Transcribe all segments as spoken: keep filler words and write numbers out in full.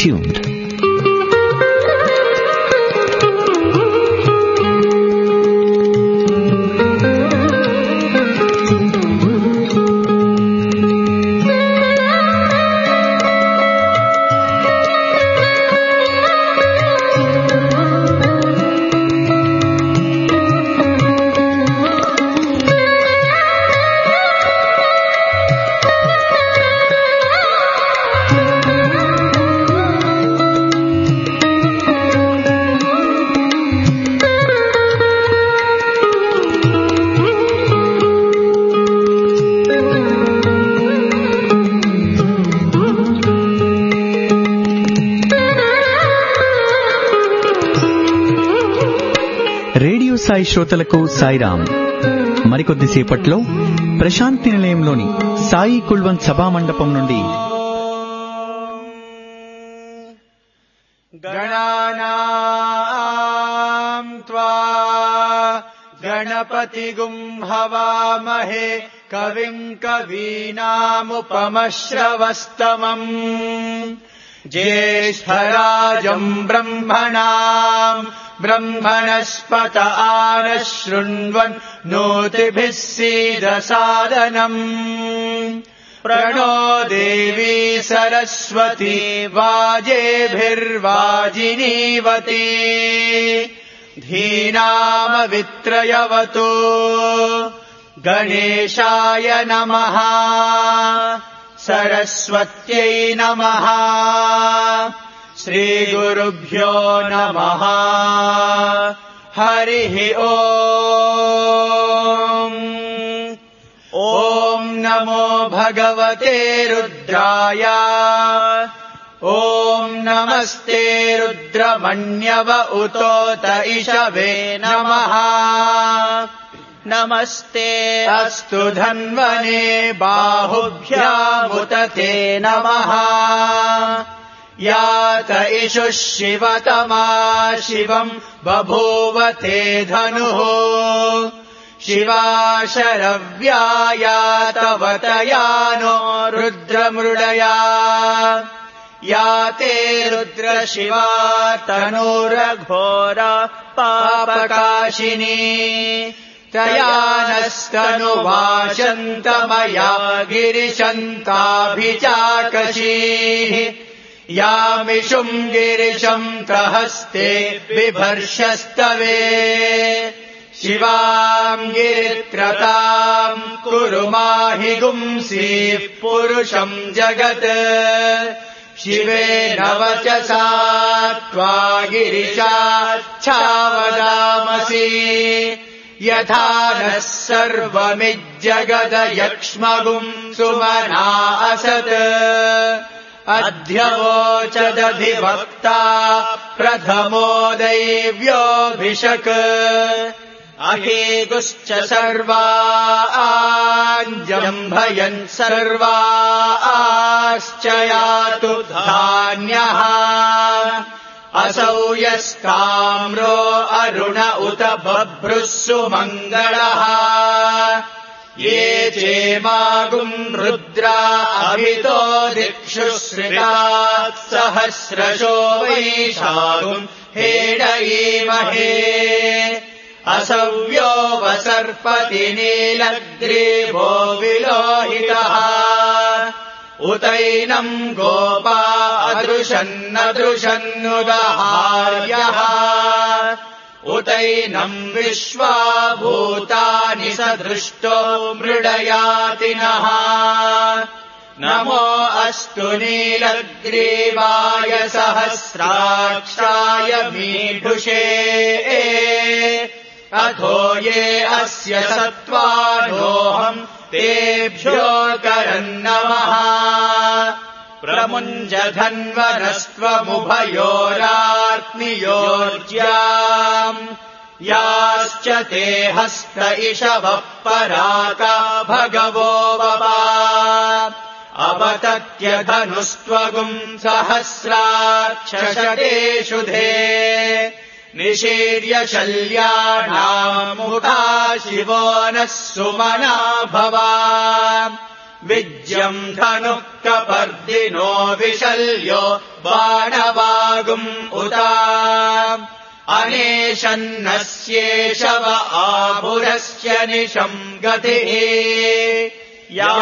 tuned. Sai శ్రోతలకు సాయిరాం. మరికొద్దిసేపట్లో ప్రశాంతి నిలయంలోని సాయి కుల్వంత్ సభా మండపం నుండి గణానాం త్వా గణపతిగుం హవామహే కవిం కవీనాముపమశ్రవస్తమం జ్యేష్ఠరాజం బ్రహ్మణాం బ్రహ్మణస్పత ఆనశృణ్వన్ నోతిభిः सीदसादनम् प्रणो देवी सरस्वती वाजेभिर्वाजिनीवती धीनामवित्रयवतु गणेशाय नमः सरस्वत्यै नमः श्रीगुरुभ्यो नमः हरिः ओम् ॐ नमो भगवते रुद्राय ॐ नमस्ते रुद्रमण्यव उतोत इषवे नमः नमस्ते अस्तु धन्वने बाहुभ्यामुत ते नमः यात इषुः शिवतमा शिवम् बभूव ते धनुः शिवा शरव्यायातवतयानो रुद्रमृडया या ते रुद्रशिवा तनूरघोरा पापकाशिनी तया नस्तनुवाशन्तमया गिरिशन्ताभिचाकशीः यामिषुम् गिरिशम् प्रहस्ते बिभर्षस्तवे शिवाम् गिरित्रताम् कुरु माहि गुंसीः पुरुषम् जगत् शिवेन वचसा त्वा गिरिशाच्छावदामसि यथा नः सर्वमिज्जगदयक्ष्मगुम् सुमना असत् अध्यवोचदधिवक्ता प्रथमो दैव्योऽभिषक् अहेगुश्च सर्वाञ्जम्भयन् सर्वाश्च यातु धान्यः असौ यस्ताम्रो अरुण उत बभ्रुः सुमङ्गलः ये चेमागुम् रुद्रा अभितो दिक्षु श्रिताः सहस्रशो वैशागुम् हेडयीमहे असव्यो वसर्पति नीलग्रीवो विलोहितः उतैनम् गोपा अदृशन्नदृशन्नुदहार्यः उतैनम् विश्वा भूतानि सदृष्टो मृडयातिनः नमो अस्तु नीलग्रीवाय सहस्राक्षाय मीढुषे अथो ये अस्य सत्त्वानोऽहम् तेभ्यो करन्नमः प्रमुञ्जधन्वनस्त्वमुभयोरात्मियोर्ज्याम् याश्च ते हस्त इषवः पराका भगवो वपा अपतत्यधनुस्त्वगुम् सहस्राक्षशतेषु धे निशीर्य शल्यानाम् मुखा शिवो नः सुमना भवा विज्यम् धनुः कपर्दिनो विशल्यो बाणवागुम् उता अनेशन्नस्येषव आभुरस्य निशम् गतिः या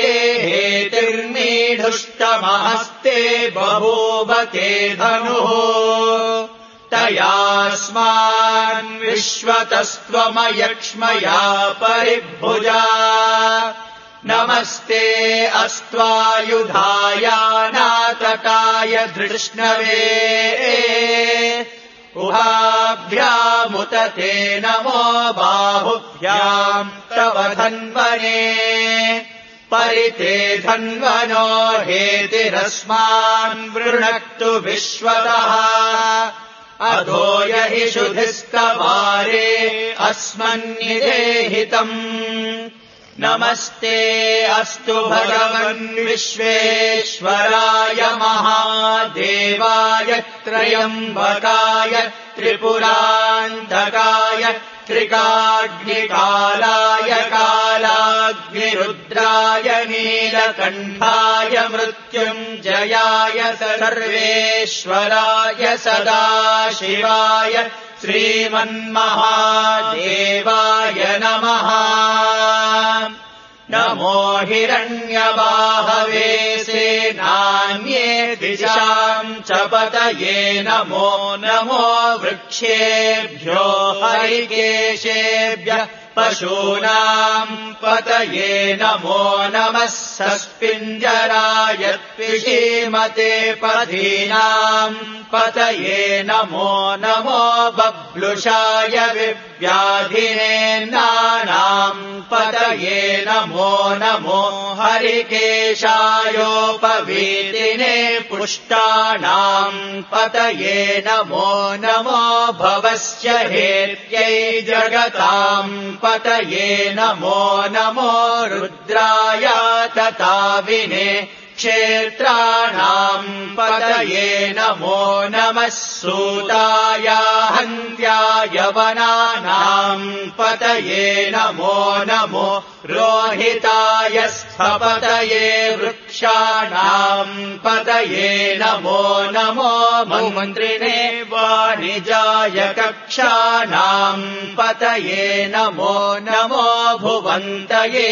हेतिर्मीढुष्टमहस्ते बभूव ते धनुः तयास्मान् विश्वतस्त्वमयक्ष्मया परिभुजा नमस्ते अस्त्वायुधायानातकाय धृष्णवे उहाभ्यामुत ते नमो बाहुभ्याम् तव धन्वने परिते धन्वनो हेतिरस्मान् वृणक्तु विश्वतः अधो हि शुधिस्तवारे अस्मन्निदेहितम् नमस्ते अस्तु भगवन् विश्वेश्वराय महादेवाय त्रयम्बकाय त्रिपुरान्तकाय त्रिकाग्निकालाय कालाग्निरुद्राय नीलकण्ठाय मृत्युञ्जयाय सर्वेश्वराय सदाशिवाय श्रीमन्महादेवाय नमः नमो हिरण्यबाहवे सेनान्ये दिशाम् च पतये नमो नमो वृक्षेभ्यो हरिकेशेभ्यः पशूनाम् पतये नमो नमः सस्पिञ्जराय त्विषीमते पथीनाम् पतये नमो नमो बब्लुषाय विव्याधिनेन्नानाम् पतये नमो नमो हरिकेशायोपवीतिने पुष्टानाम् पतये नमो नमो भवस्य हेत्यै जगताम् पतये नमो नमो रुद्राय तताविने क्षेत्राणाम् पतये नमो नमः सूताय हन्त्याय वनानाम् पतये नमो नमो रोहिताय स्थपतये वृक्षाणाम् पतये नमो नमो मन्त्रिणे वाणिजाय कक्षाणाम् पतये नमो नमो भुवन्तये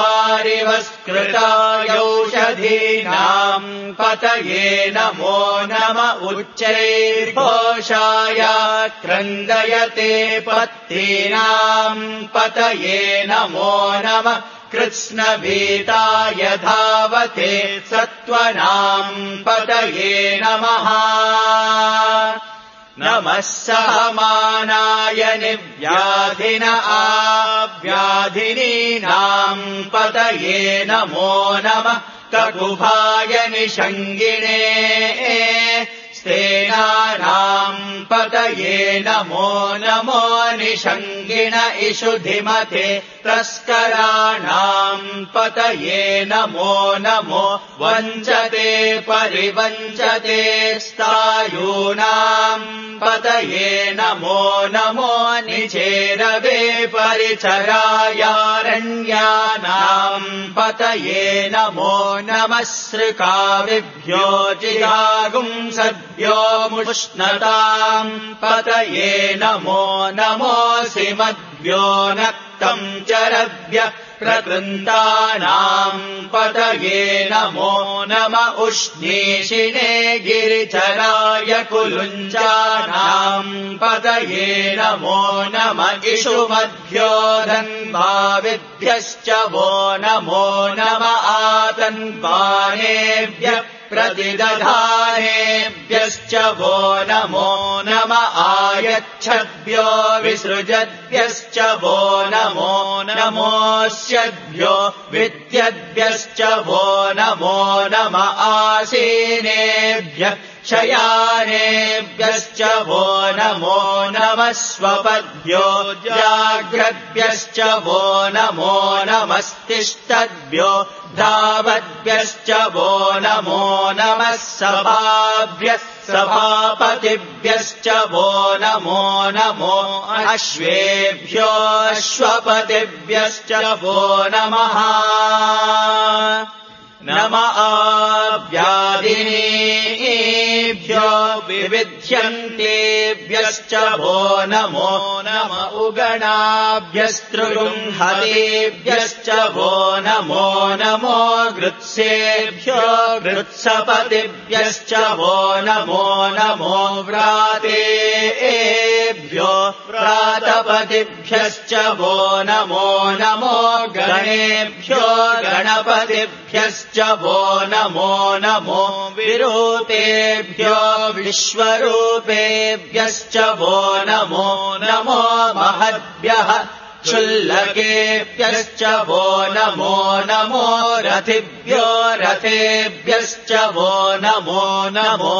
वारिवस्कृतायौषधीनाम् पतये नमो नम उच्चैर्घोषाय क्रन्दयते पत्तीनाम् पतये नमो नमः कृत्स्नभीताय धावते सत्त्वनाम् पतये नमः नमः सहमानाय निव्याधिन आव्याधिनीनाम् पतये नमो नमः ककुभाय निषङ्गिणे स्तेनानाम् पतये नमो नमो निषङ्गिण इषुधिमते तस्कराणाम् पतये नमो नमो वञ्चते परिवञ्चते स्तायूनाम् पतये नमो नमो निचेरवे परिचरायारण्यानाम् पतये नमो नमः सृकाविभ्यो जिगागुंसद्भ्यो मुष्णताम् पतये नमो नमोऽसि मद्भ्यो नक्तम् चरभ्य प्रकृन्तानाम् पतये नमो नम उष्णीषिणे गिरिचराय कुलुञ्जानाम् पतये नमो नम इषुमद्भ्यो धन्भाविभ्यश्च वो नमो नम आतन्वानेभ्यः प्रतिदधानेभ्यश्च वो नमो नम आयच्छद्भ्यो विसृजद्भ्यश्च वो नमो नमोऽस्यद्भ्यो विद्यद्भ्यश्च वो नमो नम आसीनेभ्यः शयानेभ्यश्च वो नमो नमः स्वपद्भ्यो जाग्रद्भ्यश्च वो नमो नमस्तिष्ठद्भ्यो धावद्भ्यश्च वो नमो नमः सभाभ्यः सभापतिभ्यश्च वो नमो नमो अश्वेभ्यो अश्वपतिभ्यश्च वो नमः नम आव्यादिनेभ्यो विविध्यन्तेभ्यश्च वो नमो नम उगणाभ्यस्त्रुगृह्हतेभ्यश्च वो नमो नमो गृत्सेभ्यो गृत्सपतिभ्यश्च वो नमो नमो व्रातेभ्यो व्रातपतिभ्यश्च वो नमो नमो गणेभ्यो गणपतिभ्यश्च वो नमो नमो विरूपेभ्यो विश्वरूपेभ्यश्च वो नमो नमो महद्भ्यः क्षुल्लकेभ्यश्च वो नमो नमो रथिभ्यो रथेभ्यश्च वो नमो नमो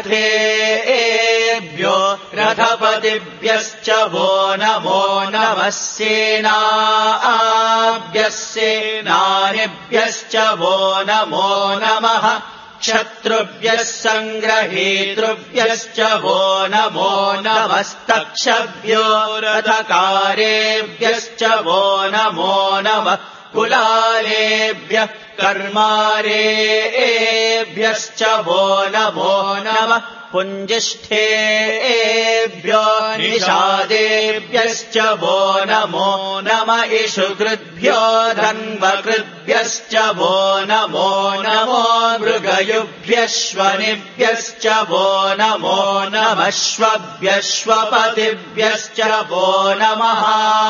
रथेभ्यो रथपतिभ्यश्च वो नमो नमः सेनाभ्यः सेनानिभ्यश्च वो नमो नमः क्षत्रुभ्यः सङ्ग्रहेतृभ्यश्च वो नमो नमस्तक्षभ्यो रथकारेभ्यश्च वो नमो नमः कुलालेभ्यः कर्मारेभ्यश्च वो नमो नमः पुञ्जिष्ठेभ्यो निषादेभ्यश्च वो नमो नम इषुकृद्भ्यो धन्वकृद्भ्यश्च वो नमो नमो मृगयुभ्यश्वनिभ्यश्च वो नमो नमश्वभ्यश्वपतिभ्यश्च वो नमः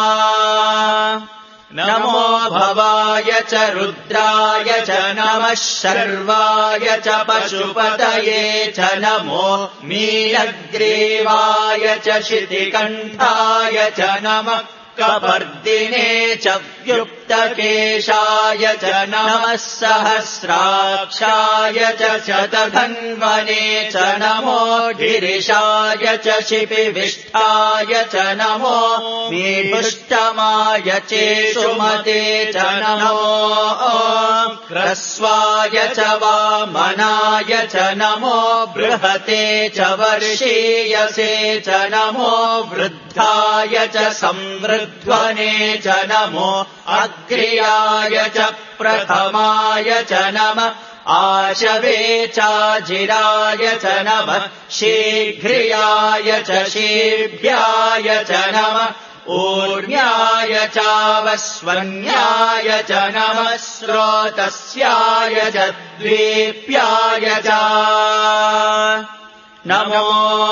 नमो भवाय च रुद्राय च नमः शर्वाय च पशुपतये च नमो मीनग्रीवाय च शितिकण्ठाय च नमः कपर्दिने च व्युक्तकेशाय च नमः सहस्राक्षाय च शतधन्वने च नमो गिरिशाय च शिपिविष्ठाय च नमो मीपुष्टमाय चेषुमते च नमो ह्रस्वाय च वामनाय च नमो बृहते च वर्षीयसे च नमो वृद्धाय च संवृध्वने च नमो अग्र्याय च प्रथमाय च नमः आशवे चाजिराय च नमः शीघ्रियाय च शीभ्याय च नमः ऊर्ण्याय चावस्वन्याय च नमः स्रोतस्याय च द्वीप्याय च नमो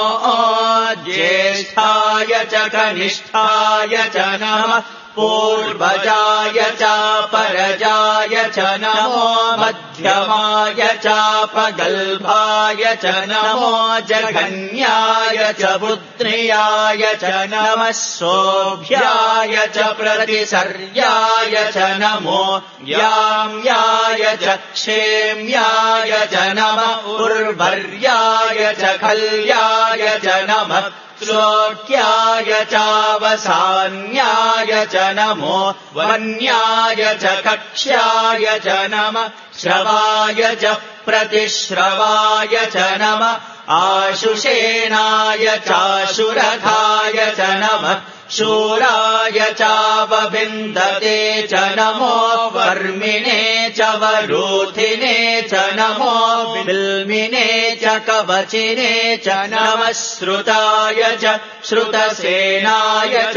ज्येष्ठाय च कनिष्ठाय च नमः पूर्वजाय चापरजाय च नमो मध्यमाय चापगल्भाय च नमो जघन्याय च पुत्र्याय च नमः सोभ्याय च प्रतिसर्याय च नमो याम्याय च क्षेम्याय च नमः उर्वर्याय च खल्याय च नमः श्लोक्याय चावसान्याय च नमो वन्याय च कक्ष्याय च नमः श्रवाय च प्रतिश्रवाय च नमः आशुषेणाय चाशुरथाय च नमः शूराय चावविन्दते च नमो वर्मिणे च वरूथिने च नमो बिल्मिने च कवचिने च नमः श्रुताय च श्रुतसेनाय च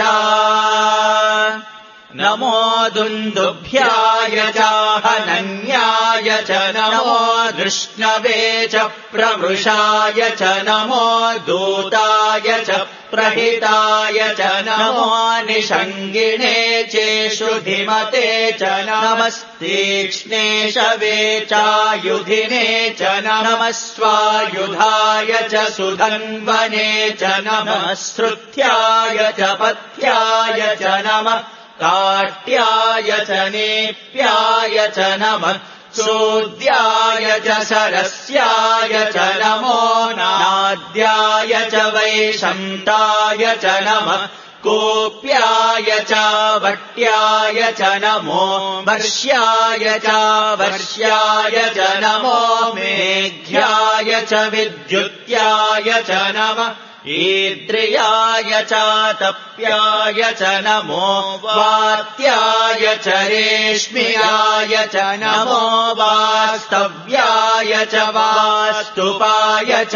नमो दुन्दुभ्याय चाहनन्याय च नमो धृष्णवे च प्रवृषाय च नमो दूताय च प्रहिताय च नमो निषङ्गिणे चेषुधिमते च नमस्तीक्ष्णे शवे चायुधिने च नमः स्वायुधाय च सुधन्वने च नमः श्रुत्याय च पथ्याय च नमः काट्याय च नेप्याय च नमः सोऽद्याय च सरस्याय च नमो नाद्याय च वैशन्ताय च नमः कोऽप्याय च वट्याय च नमो वर्ष्याय च वर्ष्याय च नमो मेघ्याय च विद्युत्याय च नमः ईद्रियाय च तप्याय च नमो वात्याय च रेश्म्याय च नमो वास्तव्याय च वास्तुपाय च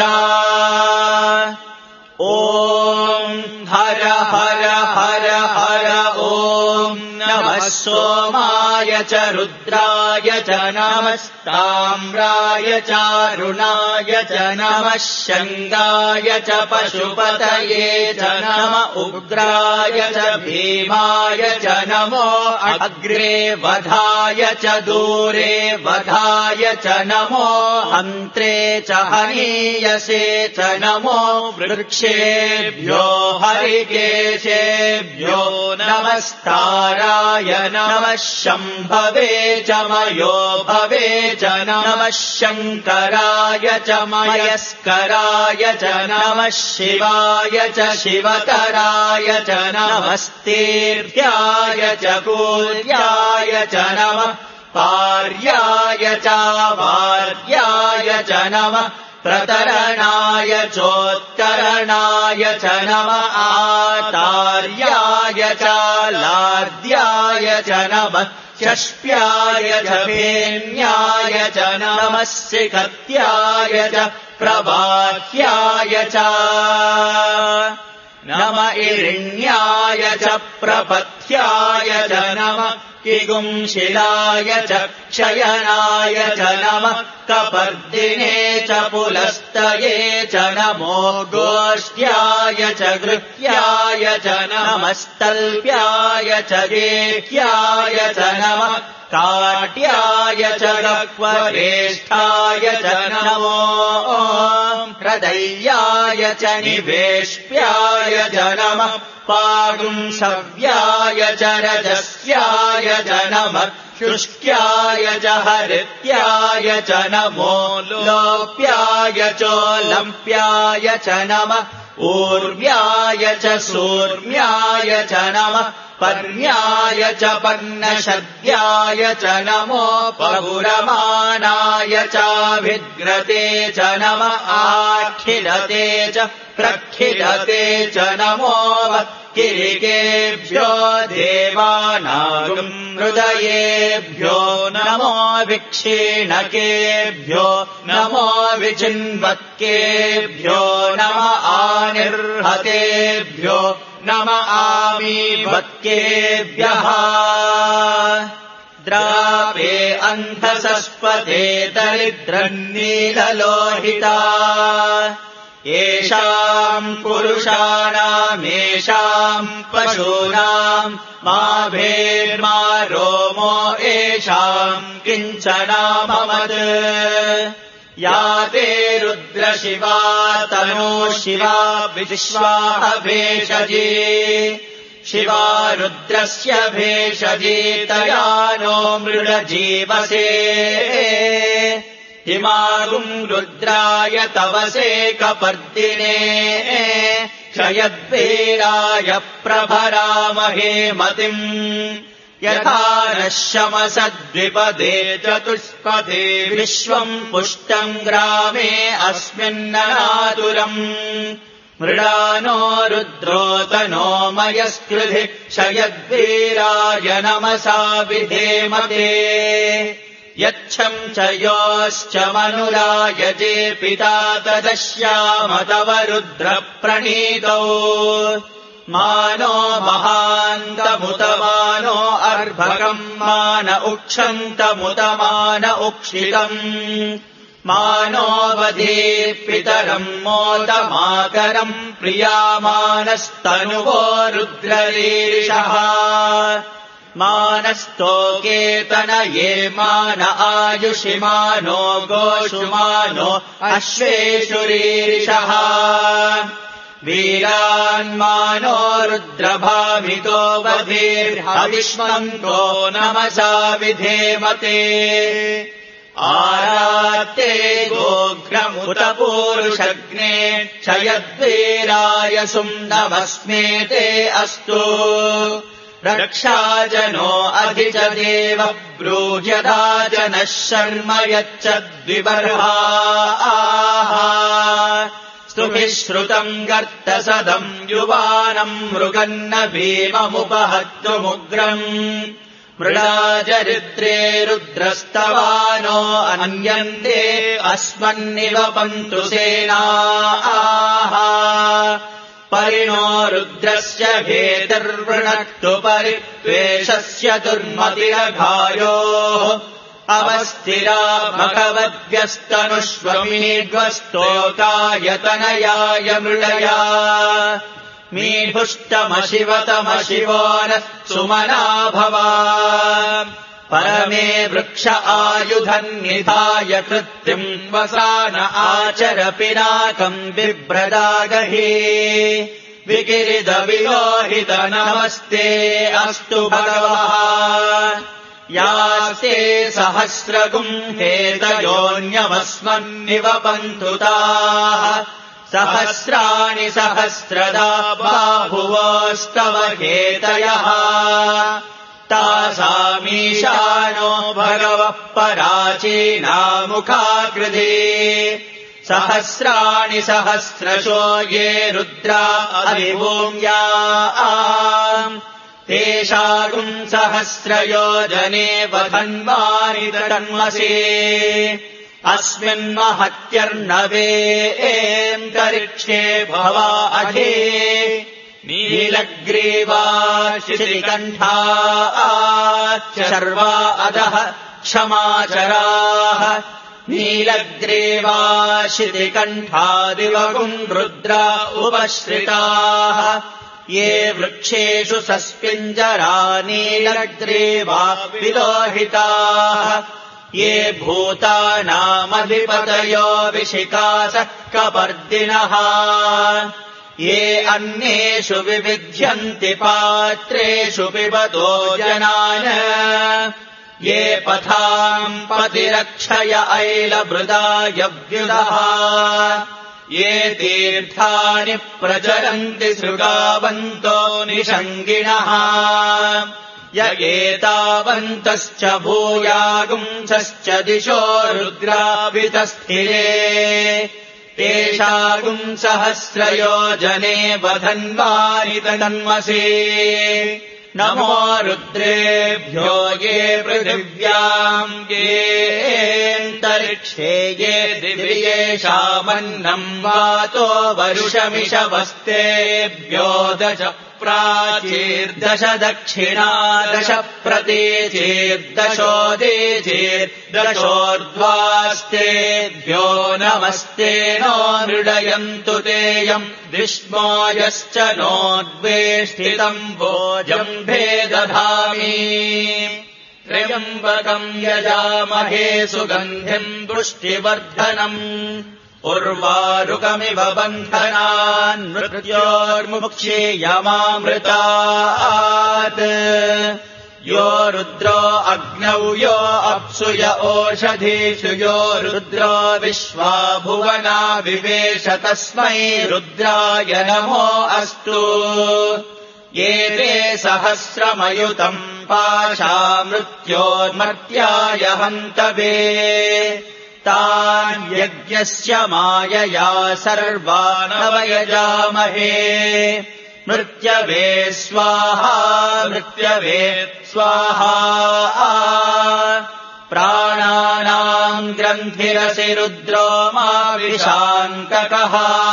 ॐ हर हर हर हर ॐ नमः सोमाय च रुद्राय च नमस्ताम्राय चारुणाय च नमः शङ्गाय च पशुपतये च नम उग्राय च भीमाय च नमो अग्रे वधाय च दूरे वधाय च नमो हन्त्रे च हनीयसे च नमो वृक्षेभ्यो हरिकेशेभ्यो नमस्ताराय नमः शम्भवे च मयो भवे च नमः शङ्कराय च मयस्कराय च नमः शिवाय च शिवतराय च नमस्तेभ्याय च कूर्याय च नमः पार्याय च वार्याय च नमः प्रतरणाय चोत्तरणाय च नमः आतार्याय च लाद्याय च नमः षष्ट्याय च फेन्याय च नमः सिकत्याय च प्रबाह्याय च नम इरिण्याय च प्रपथ्याय च नमः किगुंशिलाय च क्षयनाय च नमः कपर्दिने च पुलस्तये च नमो गोष्ठ्याय च गृह्याय च नमस्तल्प्याय च गेह्याय च नमः काट्याय च गह्वरेष्ठाय च नमो हृदयाय च निवेश्याय च नमः पागुंसव्याय च रजस्याय च नमः शुष्क्याय च हरित्याय च नमो लोप्याय चोलम्प्याय च नमः ऊर्व्याय च सूर्म्याय च नमः पर्ण्याय च पर्णशद्याय च नमो पगुरमाणाय चाभिद्रते च नमः आखिलते च प्रखिलते च नमो किरिकेभ्यो देवानागं हृदयेभ्यो नमो विक्षीणकेभ्यो नमो विचिन्वत्केभ्यो नम आनिर्हतेभ्यो नम आमीवत्केभ्यः द्रापे अन्धसस्पते दरिद्रन्नीललोहिता येषाम् पुरुषाणामेषाम् पशूनाम् मा भेर्मा रोमो येषाम् किञ्चनाममत् या ते रुद्रशिवा तनो शिवा विश्वाह भेषजी शिवा रुद्रस्य भेषजी तया नो मृडजीवसे हिमागुम् रुद्राय तवसे कपर्दिने क्षयद्वीराय प्रभरामहे मतिम् यथा नः शमसद्विपदे चतुष्पदे विश्वम् पुष्टम् ग्रामे अस्मिन्ननातुरम् मृडानो रुद्रोतनो मयस्कृधि क्षयद्वीराय नमसा विधेमते यच्छम् च योश्च मनुरायजे पिता तदश्याम तव रुद्रप्रणीतौ मानो महान्तमुतमानो अर्भकम् मान उक्षन्तमुतमान उक्षितम् मानो वधे पितरम् मोदमाकरम् प्रियामानस्तनुवो रुद्ररीरिषः मानस्तोकेतनये मान आयुषि मानो गोषुमानो अश्वेषु रीरिषः वीरान्मानो रुद्रभामितो वधीर्हविष्मन्तो नमसा विधेमते आरात्ते गोघ्नमुत पूरुषग्ने क्षयद्वीराय सुम्नमस्मेते अस्तु रक्षाजनो अधि च देव ब्रूह्यदा जनः शर्म यच्चद्विबर्हाः स्तुभिः श्रुतम् गर्तसदम् युवानम् मृगन्न भीममुपहत्तुमुग्रम् मृडाचरित्रे रुद्रस्तवानो अन्यन्ते अस्मन्निव पन्तु सेनाः परिणो रुद्रस्य भेतिर्वृणक्तु परित्वेषस्य दुर्मतिरघायोः अवस्थिरा मघवद्भ्यस्तनुष्वमीड्वस्तोकायतनयाय मृडया मीढुष्टमशिवतमशिवो नः सुमना भवा परमे वृक्ष आयुधन्निधाय कृत्तिम् वसान आचर पिनाकम् बिभ्रदागहि विकिरिदविलोहित नमस्ते अस्तु भगवः यास्ते सहस्रगुम्हेतयोऽन्यमस्मन्निव पन्तुताः सहस्राणि सहस्रदा बाहुवोस्तव हेतयः तासामीशानो भगवः पराचीनामुखाकृधि सहस्राणि सहस्रशो ये रुद्रा अभिभूम्या तेषागुम् सहस्रयोजने वधन्वानि तन्मसि अस्मिन्महत्यर्णवेऽन्तरिक्षे भवा अधि नीलग्रीवा शितिकण्ठा शर्वा अधः क्षमाचराः नीलग्रीवा शितिकण्ठादिवगुम् रुद्रा उपश्रिताः ये वृक्षेषु सस्पिञ्जरा नीलग्रीवा विलोहिताः ये भूतानामधिपतयो विशिखासः कपर्दिनः ये अन्येषु विविध्यन्ति पात्रेषु पिबतो जनान् ये पथाम् पतिरक्षय ऐलभृदायव्युदः ये तीर्थानि प्रचरन्ति सृगावन्तो निषङ्गिणः य एतावन्तश्च भूयागुंसश्च दिशो रुद्रावितस्थिरे तेषागुम् सहस्रयोजने वधन्वानि तन्मसि नमो रुद्रेभ्यो ये पृथिव्याम् येऽन्तरिक्षे ये दिवि येषामन्नम् वातो वरुषमिषवस्तेभ्यो दश प्राचीर्दश दक्षिणा दश प्रतीचीर्दशोदीचीर्दशोर्ध्वास्तेभ्यो नमस्ते नो मृडयन्तु तेयम् विष्मोयश्च नोद्वेष्टितम् भोजम् भेदधामि त्र्यम्बकम् यजामहे सुगन्धिम् पुष्टिवर्धनम् उर्वारुकमिव बन्धनान् मृत्योर्मुक्षीयमामृतात् यो रुद्रो अग्नौ यो अप्सु य ओषधीषु यो रुद्रो विश्वा भुवना विवेश तस्मै रुद्राय नमो अस्तु ये ते सहस्रमयुतम् पाशा मृत्योर्मर्त्याय हन्तवे तान् यज्ञस्य मायया सर्वानवयजामहे मृत्यवे स्वाहा मृत्यवे स्वाहा प्राणानाम् ग्रन्थिरसि रुद्रो मा विशान्तकः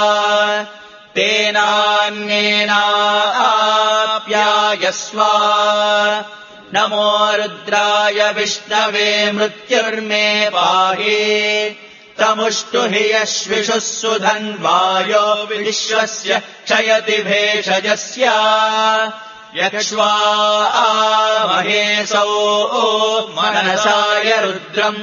तेनान्येनाप्यायस्व नमो रुद्राय विष्णवे मृत्युर्मे पाहि तमुष्टु हि यश्विषुः सुधन्वायो विश्वस्य क्षयति भेषजस्य यक्ष्वा महेशौ मनसाय रुद्रम्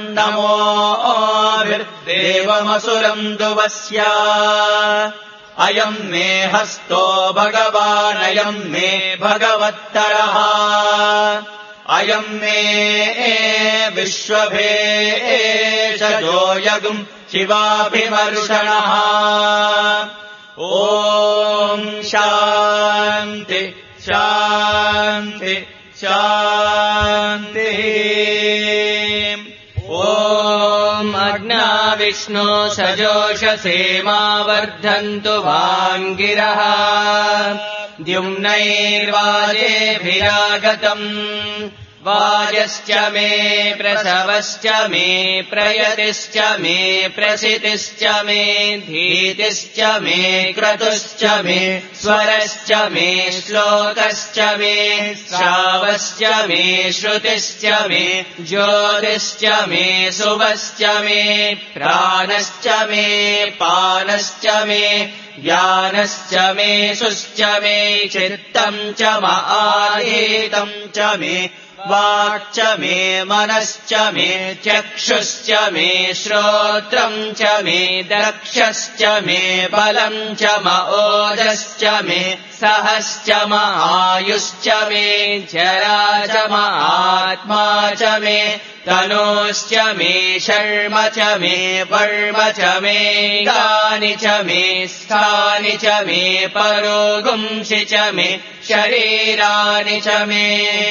नमोभिर्देवमसुरम् दुवस्य अयम् मे हस्तो भगवानयम् मे भगवत्तरः अयम् मे विश्वभेषजोऽयगुम् शिवाभिमर्षणः। ॐ शान्ति शान्ति शान्तिः। ॐ अग्ना विष्णो सजोषसेमा वर्धन्तु वाङ्गिरः। द्युम्नैर्वाजेभिरागतम् वाजश्च मे प्रसवश्च मे प्रयतिश्च मे प्रसितिश्च मे धीतिश्च मे क्रतुश्च मे स्वरश्च मे श्लोकश्च मे श्रावश्च मे श्रुतिश्च मे ज्योतिश्च मे सुवश्च मे प्राणश्च मे पानश्च मे ज्ञानश्च मे सुश्च मे चित्तम् च मआधीतम् च मे वाक्च मे मनश्च मे चक्षुश्च मे श्रोत्रम् च मे दक्षश्च मे बलम् च मओजश्च मे सहश्च म आयुश्च मे जरा च म आत्मा च मे तनोश्च मे शर्म च मे वर्म च मे गानि च मे स्थानि च मे परोगुंसि च मे शरीराणि च मे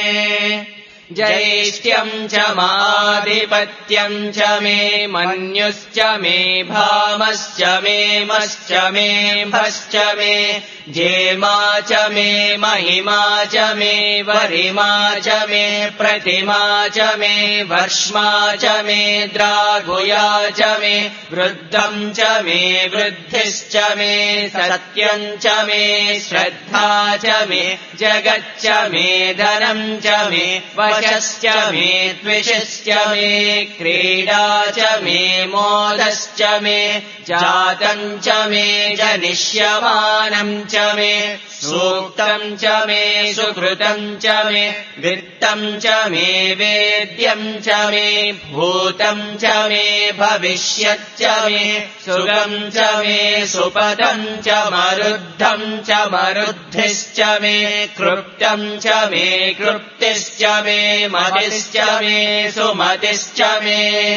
जैष्ठ्यम् च माधिपत्यम् च मे मन्युश्च मे भामश्च मे मश्च मे भश्च मे जेमा च मे महिमा च मे वरिमा च मे प्रतिमा च मे वर्ष्मा च मे द्रागुया च मे वृद्धम् च मे वृद्धिश्च मे सत्यम् च मे श्रद्धा च मे जगच्च मे धनम् च मे वशश्च मे द्विषश्च मे क्रीडा च मे मोदश्च मे जातम् च मे जनिष्यमानम् च मे सूक्तम् च मे सुकृतम् च मे वित्तम् च मे वेद्यम् च मे भूतम् च मे भविष्यच्च मे सुगम् च मे सुपदम् च मरुद्धम् च मरुद्धिश्च मे कृप्तम् च मे कृप्तिश्च मे मतिश्च मे सुमतिश्च मे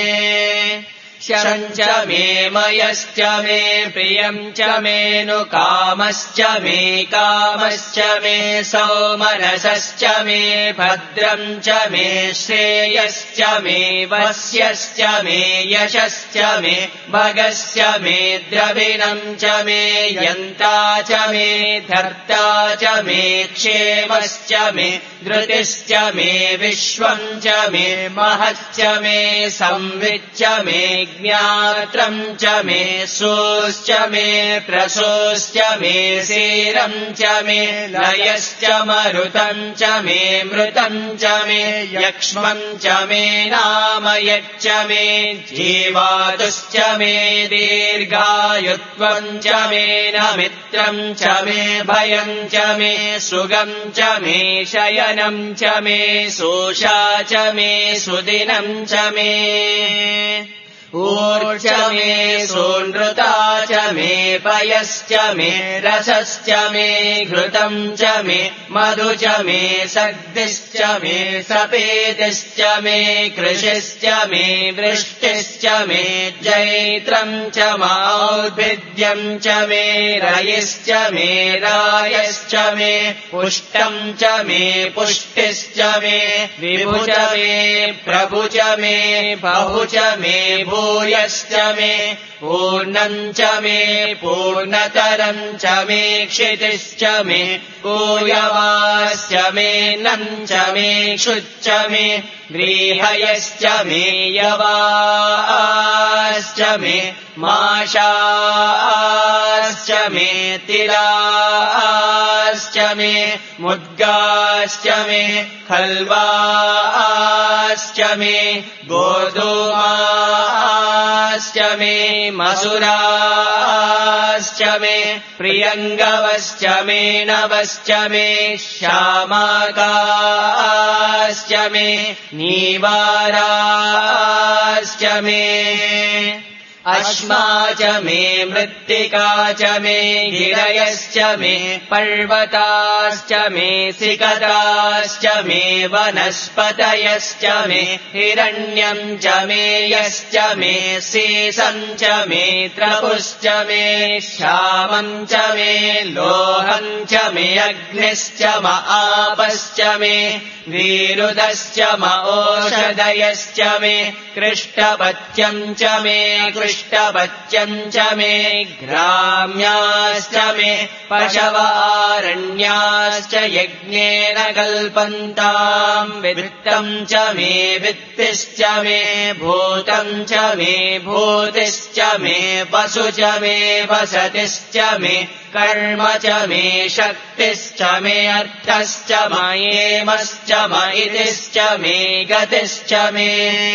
शम् च मे मयश्च मे प्रियम् च मे नु कामश्च मे कामश्च मे सौमनसश्च मे भद्रम् च मे श्रेयश्च मे वस्यश्च मे यशश्च मे भगश्च मे द्रविणम् च मे यन्ता च मे धर्ता च मे क्षेमश्च मे धृतिश्च मे विश्वम् च मे महच्च मे संविच्च मे ज्ञात्रम् च मे सोश्च मे प्रसोश्च मे सीरम् च मे लयश्च मरुतम् च मे मृतम् च मे यक्ष्मम् च मे नामयच्च मे जीवातुश्च मे दीर्घायुत्वम् च मे न मित्रम् च मे भयम् च मे सुगम् च मे शयनम् च मे सोषा च मे सुदिनम् च मे ऊर्च मे सोनृता च मे पयश्च मे रसश्च मे घृतम् च मे मधु च मे सग्धिश्च मे सपेतिश्च मे कृषिश्च मे वृष्टिश्च मे जैत्रम् च मौद्भिद्यम् च मे रयिश्च मे रायश्च मे पुष्टम् च मे पुष्टिश्च मे विभु च मे प्रभु च मे बहु च मे भूयश्च मे पूर्णम् च मे पूर्णतरम् च मे क्षितिश्च मे कूयवाश्च मे नम् च मे क्षुच्च मे व्रीहयश्च मे यवाश्च मे माशाश्च मे तिलाश्च मे मुद्गाश्च मे खल्वाश्च मे गोधूमाश्च मे मसुराश्च मे प्रियङ्गवश्च मे नवश्च मे श्यामाकाश्च मे नीवाराश्च मे अश्मा च मे मृत्तिका च मे गिरयश्च मे पर्वताश्च मे सिकताश्च मे वनस्पतयश्च मे हिरण्यम् च मे यश्च मे शेषम् च मे त्रपुश्च मे श्यामम् च मे लोहम् च मे अग्निश्च म आपश्च मे वीरुदश्च म ओषधयश्च मे कृष्टपत्यम् च मे कृष्टपत्यम् च मे ग्राम्याश्च मे पशवारण्याश्च यज्ञेन कल्पन्ताम् वित्तम् च मे वित्तिश्च मे भूतम् च मे भूतिश्च मे वसु च मे वसतिश्च मे कर्म च मे शक्तिश्च मे अर्थश्च मयेमश्च मयितिश्च मे गतिश्च मे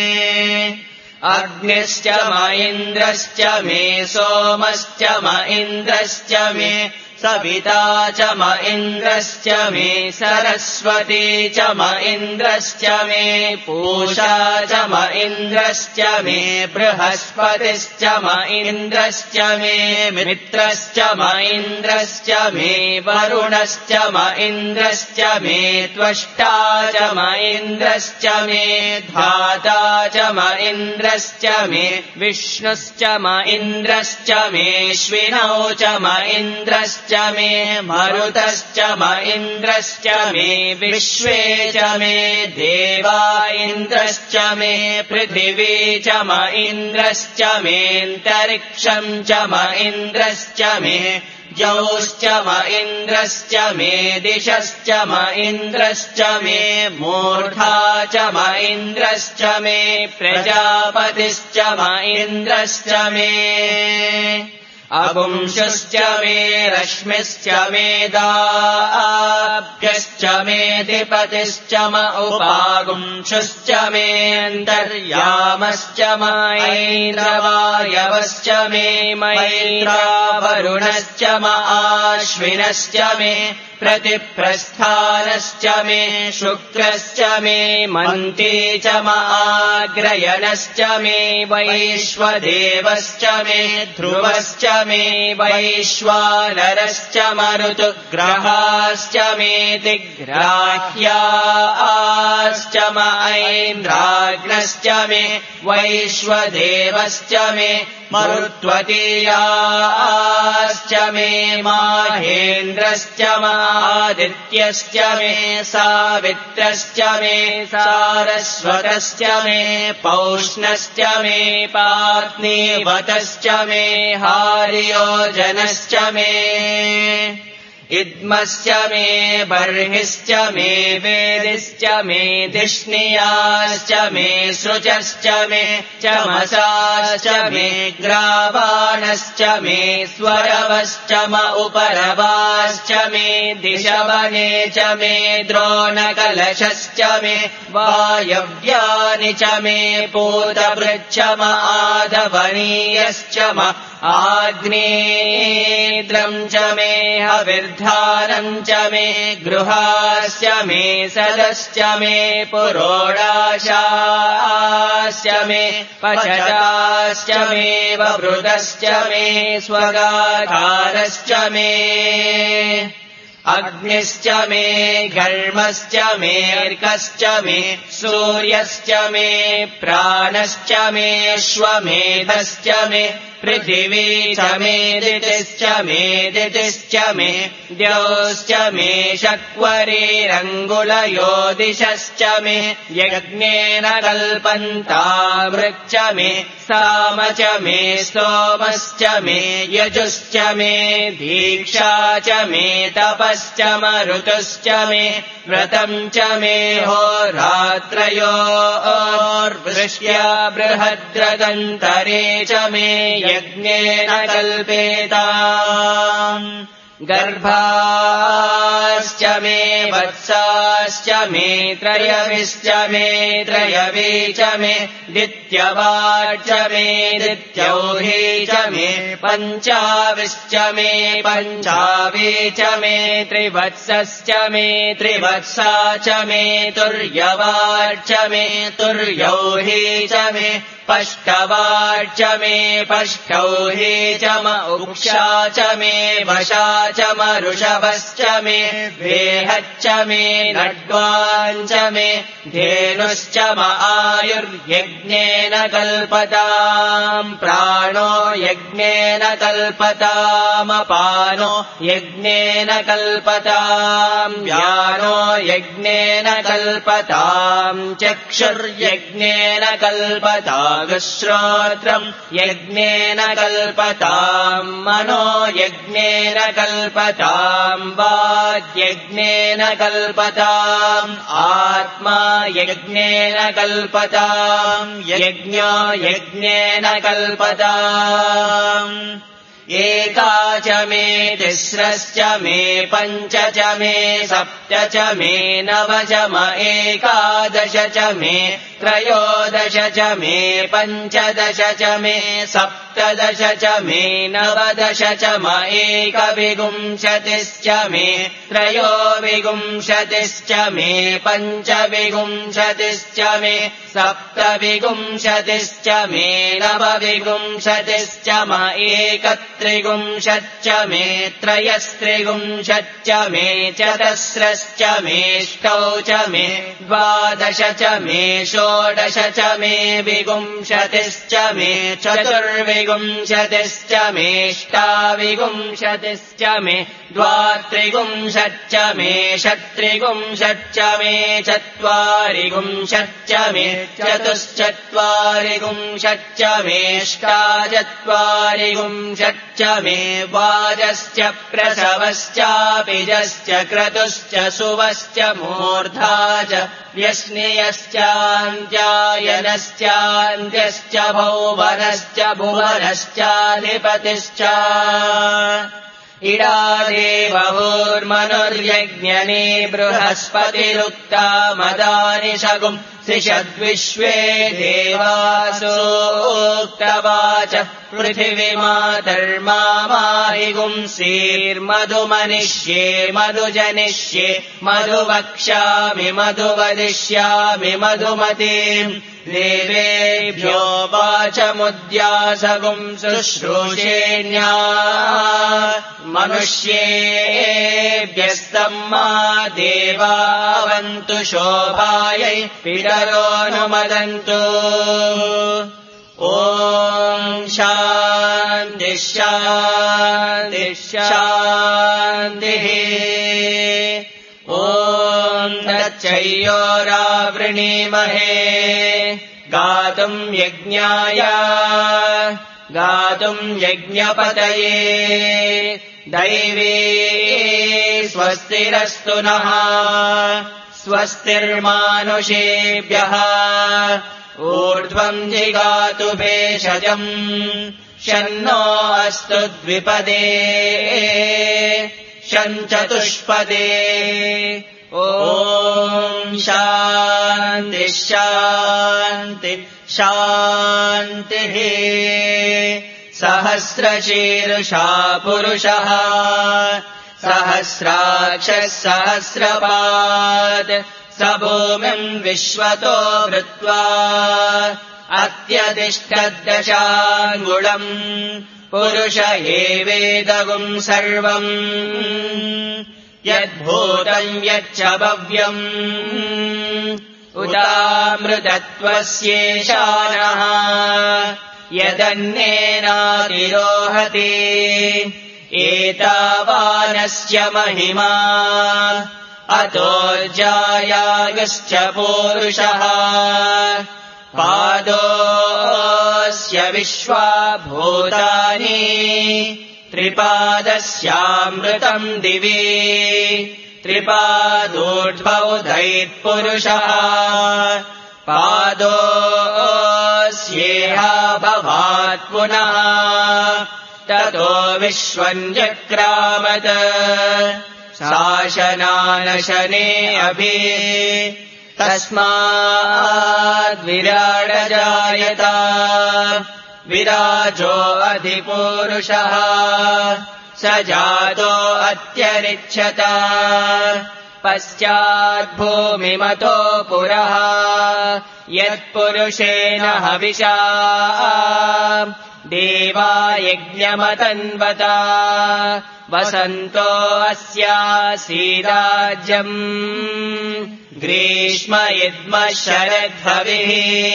अग्निश्च म इन्द्रश्च मे सोमश्च म इन्द्रश्च मे सविता च म इन्द्रश्च मे सरस्वती च म इन्द्रश्च मे पूषा च म इन्द्रश्च मे बृहस्पतिश्च म इन्द्रश्च मे मित्रश्च म इन्द्रश्च मे वरुणश्च म इन्द्रश्च मे त्वष्टा च म इन्द्रश्च मे धाता च म इन्द्रश्च मे विष्णुश्च म इन्द्रश्च मे श्विनौ च म इन्द्रश्च मे मरुतश्च म इन्द्रश्च मे विश्वे च मे देवा इन्द्रश्च मे पृथिवी च म इन्द्रश्च मेऽन्तरिक्षम् च म इन्द्रश्च मे जौश्च म इन्द्रश्च मे दिशश्च म इन्द्रश्च मे मूर्धा च म इन्द्रश्च मे प्रजापतिश्च म इन्द्रश्च मे अपुंशश्च मे रश्मिश्च मे दाभ्यश्च मे अधिपतिश्च म उपागुंशश्च मे अन्तर्यामश्च म ऐन्द्रवायवश्च मे मैत्रावरुणश्च म आश्विनश्च मे प्रतिप्रस्थानश्च मे शुक्रश्च मे मन्ती च म आग्रयणश्च मे वैश्वदेवश्च मे ध्रुवश्च मे वैश्वानरश्च मरुतुग्रहाश्च मे दिग्राह्याश्च म ऐन्द्राग्नश्च मे वैश्वदेवश्च मे मरुत्वतीयाश्च मे माहेन्द्रश्च म आदित्यश्च मे सावित्रश्च मे सारस्वतश्च मे पौष्णश्च मे पात्नीवतश्च मे हार्योजनश्च मे इद्मश्च मे बर्हिश्च मे वेदिश्च मे धिष्णियाश्च मे सृजश्च मे चमसाश्च मे ग्रावाणश्च मे स्वरवश्च म उपरवाश्च मे दिशवने च मे द्रोणकलशश्च मे वायव्यानि च मे पूतभृच्च म आदवनीयश्च म आग्नेयद्रम् च मे हविर्धानम् च मे गृहाश्च मे सदश्च मे पुरोडाशाश्च मे पचताश्च मे ववृतश्च मे स्वगाधारश्च मे अग्निश्च मे घर्मश्च मे अर्कश्च मे सूर्यश्च मे प्राणश्च मे श्वमेधश्च मे पृथिवी च मे दितिश्च मे दितिश्च मे द्यौश्च मे शक्वरीरङ्गुलयो दिशश्च मे यज्ञेन कल्पन्तामृच्च मे साम च मे स्तोमश्च मे यजुश्च मे दीक्षा च मे तपश्च मरुतश्च मे व्रतम् च मे होरात्रयोर्वृष्ट्या बृहद्रदन्तरे च मे यज्ञेन कल्पेताम् गर्भाश्च मे वत्स त्रयोदशाश्च मे त्रयविश्च मे त्रयवी च मे द्वितीयवाच्च मे द्वितीयौही च मे पञ्चाविश्च मे पञ्चावी च मे त्रिवत्सश्च मे त्रिवत्सा च मे तुर्यवाच्च मे तुर्यौही च मे पष्टवाच्च मे पष्टौही च म उक्षा च मे वशा च म ऋषभश्च मे वेहच्च मे नड्वाञ्च मे धेनुश्च म आयुर्यज्ञेन कल्पताम् प्राणो यज्ञेन कल्पतामपानो यज्ञेन कल्पताम् व्यानो यज्ञेन कल्पताम् चक्षुर्यज्ञेन कल्पताम् श्रोत्रम् यज्ञेन कल्पताम् मनो यज्ञेन कल्पताम् वाग्यज्ञेन कल्पताम् आत्मा यज्ञेन कल्पताम् यज्ञो यज्ञेन कल्पताम् एका च मे तिस्रश्च मे पञ्च च मे सप्त च मे नव च म एकादश च मे त्रयोदश च मे पञ्चदश च मे सप्तदश च मे नवदश च म एकविंशतिश्च मे त्रयोविंशतिश्च मे पञ्चविंशतिश्च मे सप्तविंशतिश्च मे नवविंशतिश्च म एकत्रिंशच्च मे त्रयस्त्रिंशच्च मे चतस्रश्च मेष्टौ च मे द्वादश च मे षोडश च मे विंशतिश्च मे चतुर्विंशतिश्च मेष्टाविंशतिश्च मे द्वात्रिंशच्च मे षट्त्रिंशच्च मे चत्वारिंशच्च मे चतुश्चत्वारिंशच्च मेष्टाचत्वारिंशच्च मे वाजश्च प्रसवश्चापिजश्च क्रतुश्च सुवश्च मूर्धा च व्यस्नियश्चान्त्यायनश्चान्त्यश्च भौवनश्च भुवनश्चाधिपतिश्च इडादेवभूर्मनुर्यज्ञने बृहस्पतिरुक्ता मदानि शगुम् त्रिषद्विश्वे देवासोक्तवाच पृथिवीमातर्मामाहिगुंसीर्मधुमनिष्ये मधुजनिष्ये मधुवक्ष्यामि मधुवदिष्यामि मधुमतीम् देवेभ्यो वाचमुद्यासगुम् शुश्रूषेण्या मनुष्येभ्यस्तम् मा देवावन्तु शोभायै पितरोऽनुमदन्तु ॐ शान्तिः शान्तिः शान्तिः ॐ तच्चयोरावृणीमहे गातुम् यज्ञाय गातुम् यज्ञपतये दैवी स्वस्तिरस्तु नः स्वस्तिर्मानुषेभ्यः ऊर्ध्वम् जिगातु भेषजम् शन्नो अस्तु द्विपदे शञ्चतुष्पदे ॐ शान्तिः शान्तिः शान्तिः सहस्रशीर्षा पुरुषः सहस्राक्षः सहस्रपात् स भूमिम् विश्वतो वृत्वा अत्यतिष्ठद्दशाङ्गुलम् पुरुष एवेदगुम् सर्वम् यद्भूतम् यच्च भव्यम् उदामृतत्वस्येशानः यदन्नेनातिरोहति एतावानस्य महिमा अतो जायागश्च पूरुषः पादोऽस्य विश्वा भूतानि त्रिपादस्यामृतम् दिवि त्रिपादोर्ध्वौधैत्पुरुषः पादोऽस्येह भवात् पुनः ततो विश्वम् जक्रामत शासनानशने अभि तस्माद्विराडजायत विराजो अधिपूरुषः स जातो अत्यरिच्छत पश्चाद्भूमिमतो पुरः यत्पुरुषेण हविषा देवा यज्ञमतन्वत वसन्तो अस्यासीराज्यम् ग्रीष्म इद्मः शरद्भविः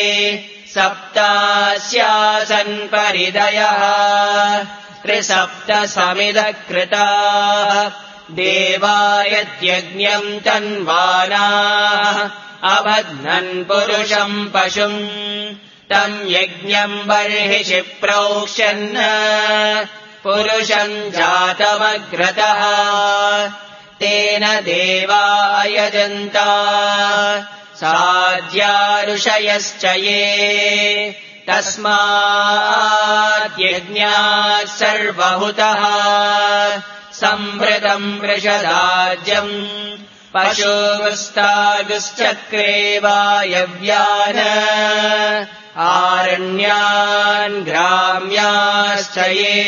सप्तास्यासन् परिदयः त्रिसप्त समिदकृताः देवा यद्यज्ञम् तन्वानाः अबध्नन् पुरुषम् पशुम् तम् यज्ञम् बर्हिषि प्रोक्ष्यन् पुरुषम् जातमग्रतः तेन देवा यजन्त साध्या ऋषयश्च ये तस्माद्यज्ञात् सर्वहुतः संवृतम् वृषदाज्यम् पशुस्तागुश्चक्रे वायव्यान् आरण्यान् ग्राम्याश्च ये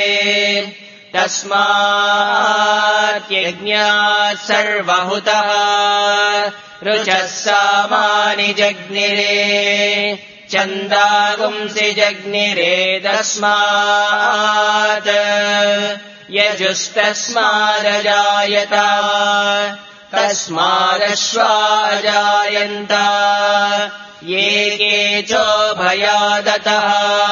तस्माद्यज्ञात् सर्वहुतः ऋचः सामानि जग्निरे छन्दागुंसि जग्निरे तस्मात् यजुस्तस्मादजायत तस्मादश्वाजायन्त ये केचोभयादतः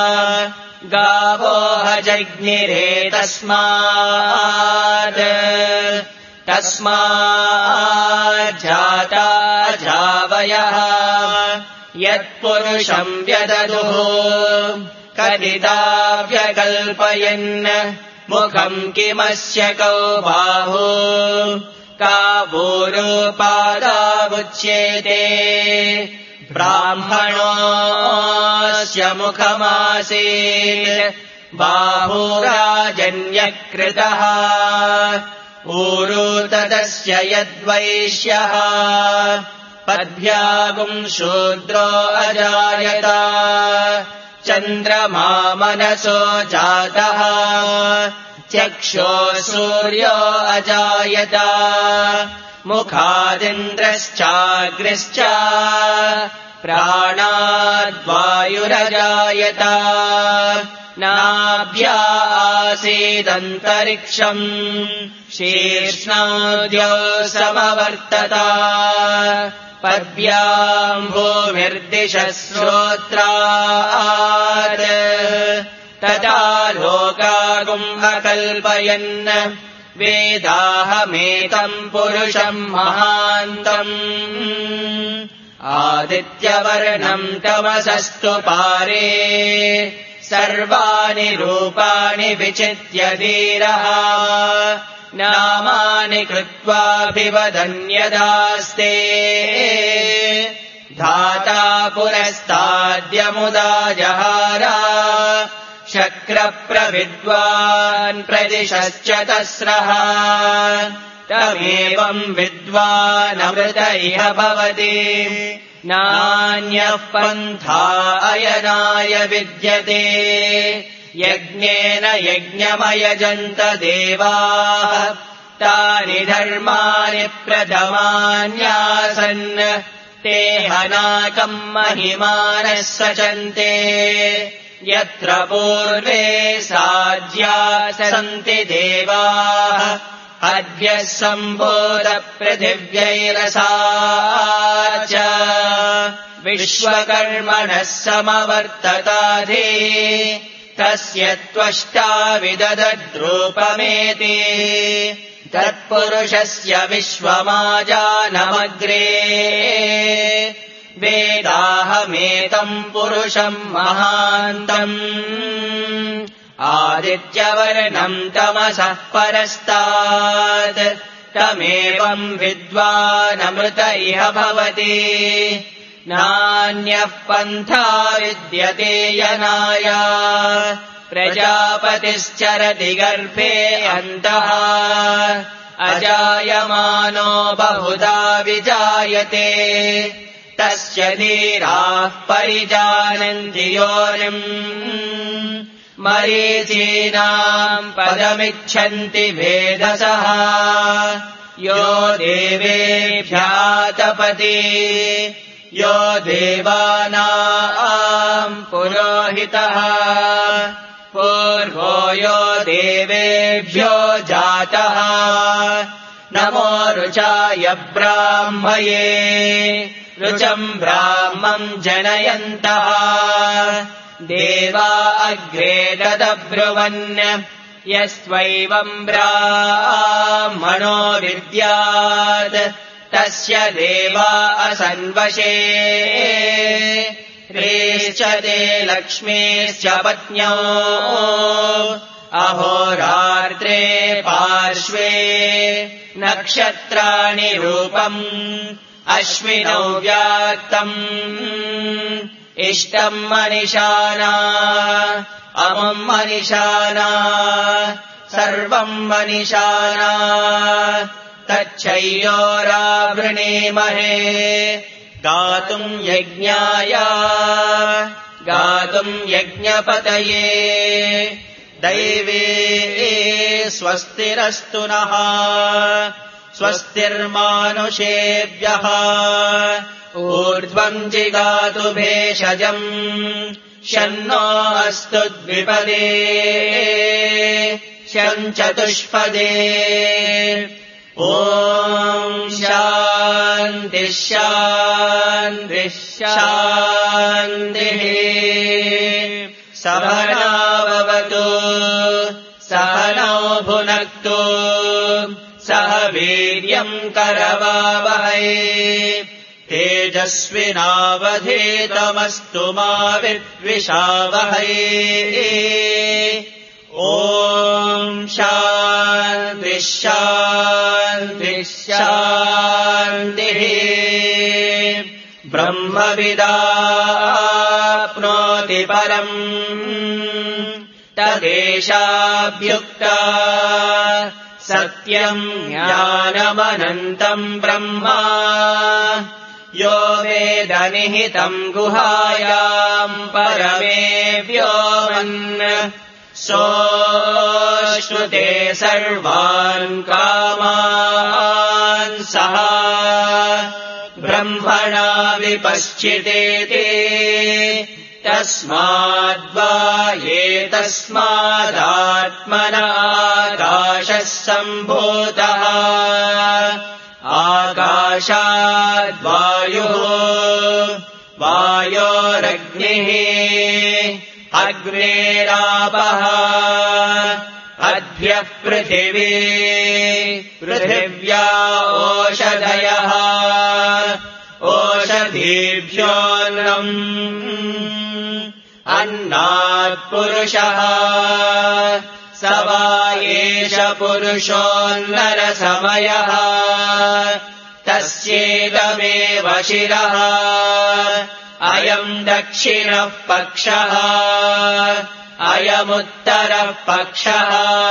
गावोह जग्निरे तस्मात् तस्माज्जाता जावयः यत्पुरुषम् व्यददुः कदिदाव्यकल्पयन् मुखम् किमस्य कौ बाहु कावोरुपादावुच्येते ब्राह्मणोऽस्य मुखमासीत् बाहुराजन्यकृतः ऊरु तदस्य यद्वैश्यः पद्भ्यागुम् शूद्रो अजायत चन्द्रमा मनसो जातः चक्षो सूर्यो अजायत मुखादिन्द्रश्चाग्निश्च प्राणाद्वायुरजायत नाभ्या आसीदन्तरिक्षम् शीर्ष्णाद्यो समवर्तत पद्भ्याम् भूमिर्दिशः श्रोत्रात् तथा लोकागुम् अकल्पयन् वेदाहमेतम् पुरुषम् महान्तम् आदित्यवर्णम् तमसस्तु पारे सर्वाणि रूपाणि विचित्य धीरः नामानि कृत्वाभिवदन्यदास्ते धाता पुरस्ताद्यमुदा जहार शक्रप्रविद्वान् प्रदिशश्च तस्रः तमेवम् विद्वानमृत इह भवति नान्यः पन्था अयनाय विद्यते यज्ञेन यज्ञमयजन्त देवाः तानि धर्माणि प्रथमान्यासन् ते हनाकम् महिमानः सचन्ते यत्र पूर्वे साध्या सन्ति देवाः अद्य सम्भूतपृथिव्यैरसा च विश्वकर्मणः समवर्तताधि तस्य त्वष्टा विदधद्रूपमेति तत्पुरुषस्य विश्वमाजानमग्रे वेदाहमेतम् पुरुषम् महान्तम् आदित्यवर्णम् तमसः परस्तात् तमेवम् विद्वानमृत इह भवति नान्यः पन्था विद्यते यनाय प्रजापतिश्चरति गर्भे अन्तः अजायमानो बहुधा विजायते तस्य धीराः परिजानन्ति योनिम् मरीचीनाम् पदमिच्छन्ति वेधसः यो देवेभ्यः तपति यो देवानाम् पुरोहितः पूर्वो यो देवेभ्यो जातः नमो रुचाय ब्राह्मये रुचम् ब्राह्मम् जनयन्तः देवा अग्रे तदब्रुवन् यस्त्वैवम् ब्राह्मणो विद्यात् तस्य देवा असन्वशे ह्रीश्च ते लक्ष्मीश्च पत्न्यौ अहोरात्रे पार्श्वे नक्षत्राणि रूपम् अश्विनौ व्याक्तम् इष्टम् मनिषाना अमुम् मनिषाना सर्वम् मनिषाना तच्छय्योरावृणीमहे गातुम् यज्ञाय गातुम् यज्ञपतये दैवे स्वस्तिरस्तु नः स्वस्तिर्मानुषेभ्यः ऊर्ध्वम् जिगातु भेषजम् शन्नो अस्तु द्विपदे शम् चतुष्पदे ॐ शान्तिः शान्तिः शान्तिः सहना भवतु सहनौ भुनक्तु सह वीर्यम् करवावहै तेजस्विनावधीतमस्तु मा विद्विषावहै ॐ शान्तिः शान्तिः शान्तिः ब्रह्मविदाप्नोति परम् तदेशाभ्युक्ता सत्यम् ज्ञानमनन्तम् ब्रह्म यो वेद निहितम् गुहायाम् परमे व्योमन् सोऽश्नुते सर्वान् कामान् सः ब्रह्मणा विपश्चितेति तस्माद्वा एतस्मादात्मनाकाशः सम्भूतः आकाशाद्वायुः वायोरग्निः अग्नेरापः अद्भ्यः पृथिवी पृथिव्या ओषधयः ओषधीभ्योऽन्नम् अन्नात्पुरुषः स वा एष पुरुषोऽन्नरसमयः तस्येदमेव शिरः अयम् दक्षिणः पक्षः अयमुत्तरः पक्षः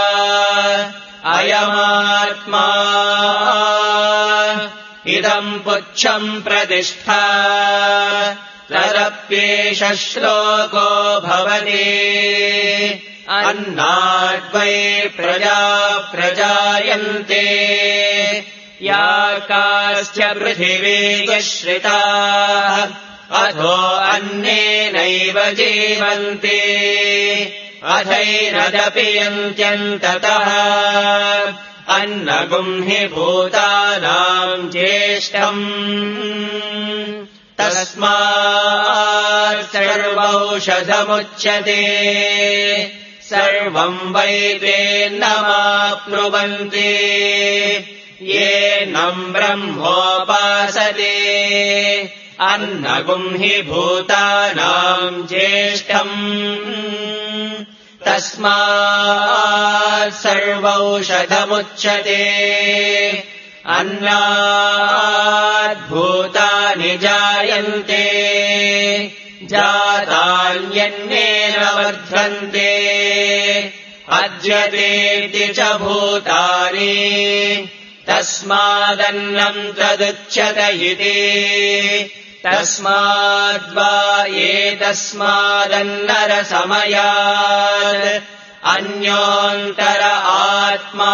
अयमात्मा इदम् पुच्छम् प्रतिष्ठा तदप्येष श्लोको भवति अन्नाद्वै प्रजा प्रजायन्ते या काश्च पृथिवीश्रिताः अथो अन्नेनैव जीवन्ति अथैनदपि यन्त्यन्ततः अन्नगुम् हि भूतानाम् ज्येष्ठम् तस्मात् सर्वौषधमुच्यते सर्वम् वै तेन्नमाप्नुवन्ति येनम् ब्रह्मोपासते अन्नगुम् हि भूतानाम् ज्येष्ठम् तस्मात् सर्वौषधमुच्यते अन्नाद्भूतानि जायन्ते जातान्यन्नेन वर्धन्ते अद्यतेति च भूतानि तस्मादन्नम् तदुच्यत इति तस्माद्वा एतस्मादन्नरसमयात् अन्योऽन्तर आत्मा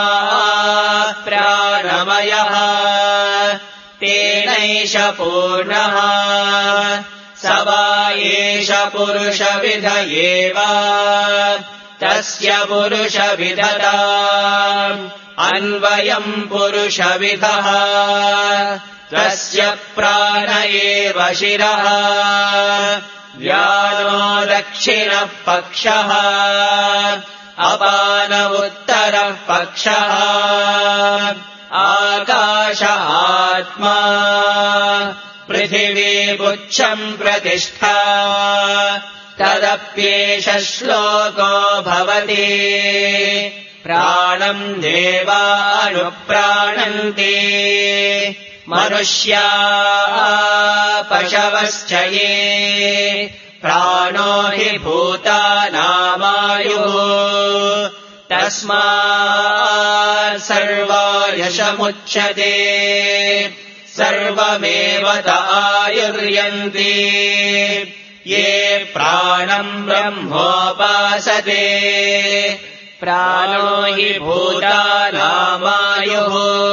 प्राणमयः तेनैष पूर्णः स वा एष पुरुषविध एव तस्य पुरुषविधता अन्वयम् पुरुषविधः तस्य प्राण एव शिरः व्यानो दक्षिणः पक्षः अपान उत्तरः पक्षः आकाश आत्मा पृथिवी पुच्छम् प्रतिष्ठा तदप्येष श्लोको भवति प्राणम् देवानुप्राणन्ति मनुष्या पशवश्च ये प्राणो हि भूतानामायुः तस्मात् सर्वायशमुच्यते सर्वमेव आयुर्यन्ति ये प्राणम् ब्रह्मोपासते प्राणो हि भूतानामायुः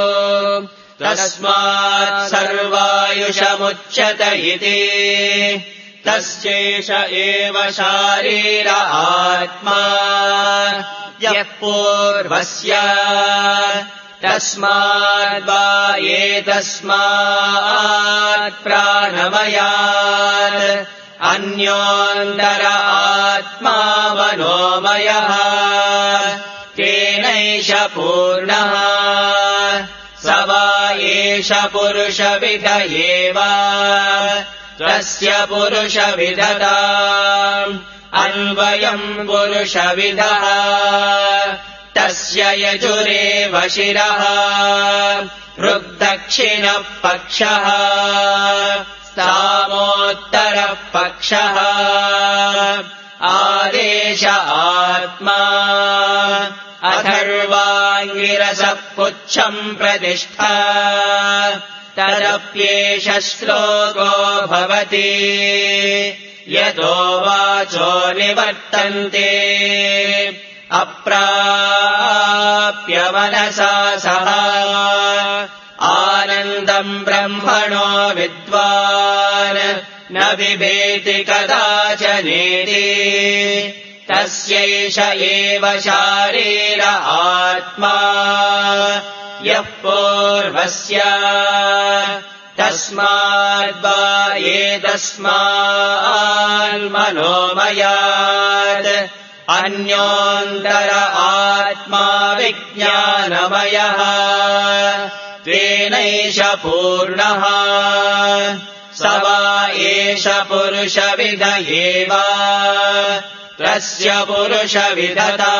तस्मात् सर्वायुषमुच्यत इति तस्यैष एव शारीर आत्मा यः पूर्वस्य तस्माद्वा एतस्मात् प्राणमयात् अन्योऽन्तर आत्मा मनोमयः तेनैष पूर्णः स वा एष पुरुषविध एव तस्य पुरुषविधता अन्वयम् पुरुषविधः तस्य यजुरेव शिरः ऋग्दक्षिणः पक्षः सामोत्तरः पक्षः आदेश आत्मा अथर्वाङ्गिरसः पुच्छम् प्रतिष्ठा तदप्येष श्लोको भवति यतो वाचो निवर्तन्ते अप्राप्य मनसा सह आनन्दम् ब्रह्मणो विद्वान् न बिभेति कदाचनेति तस्यैष एव शारीर आत्मा यः पूर्वस्य तस्माद्वा एतस्मान्मनोमयात् अन्योऽन्तर आत्मा विज्ञानमयः तेनैष पूर्णः स वा एष पुरुषविध एव तस्य पुरुषविधता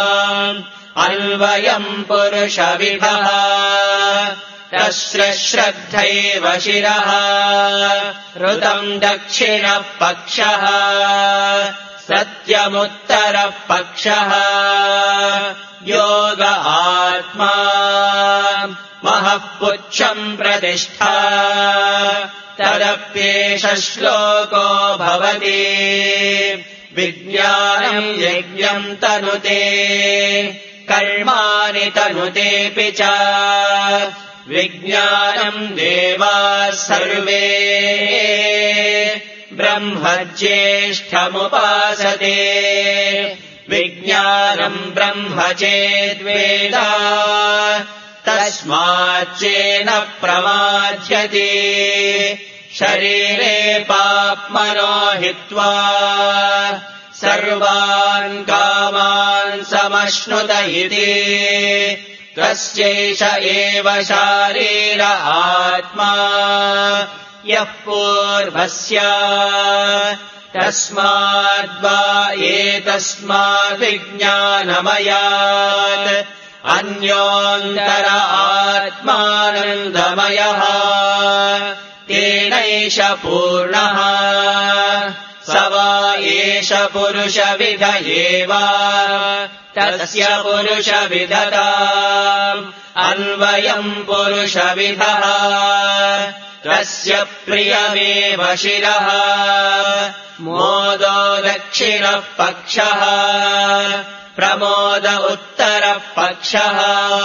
अन्वयम् पुरुषविधः तस्य श्रद्धैव शिरः ऋतम् दक्षिणः पक्षः सत्यमुत्तरः पक्षः योग आत्मा महःपुच्छम् प्रतिष्ठा तदप्येष श्लोको भवति विज्ञानम् यज्ञम् तनुते कर्माणि तनुतेऽपि च विज्ञानम् देवाः सर्वे ब्रह्मज्येष्ठमुपासते विज्ञानम् ब्रह्म चेद्वेद तस्माच्चेन प्रमाध्यते शरीरे पाप्मनो हित्वा सर्वान् कामान् समश्नुत इति तस्यैष एव शारीर आत्मा यः पूर्वस्य तस्माद्वा एतस्माद्विज्ञानमयात् अन्योऽन्तर आत्मानन्दमयः तेनैष पूर्णः स वा एष पुरुषविध एव तस्य पुरुषविधताम् अन्वयम् पुरुषविधः तस्य प्रियमेव शिरः मोदो दक्षिणः पक्षः प्रमोद उत्तरः पक्षः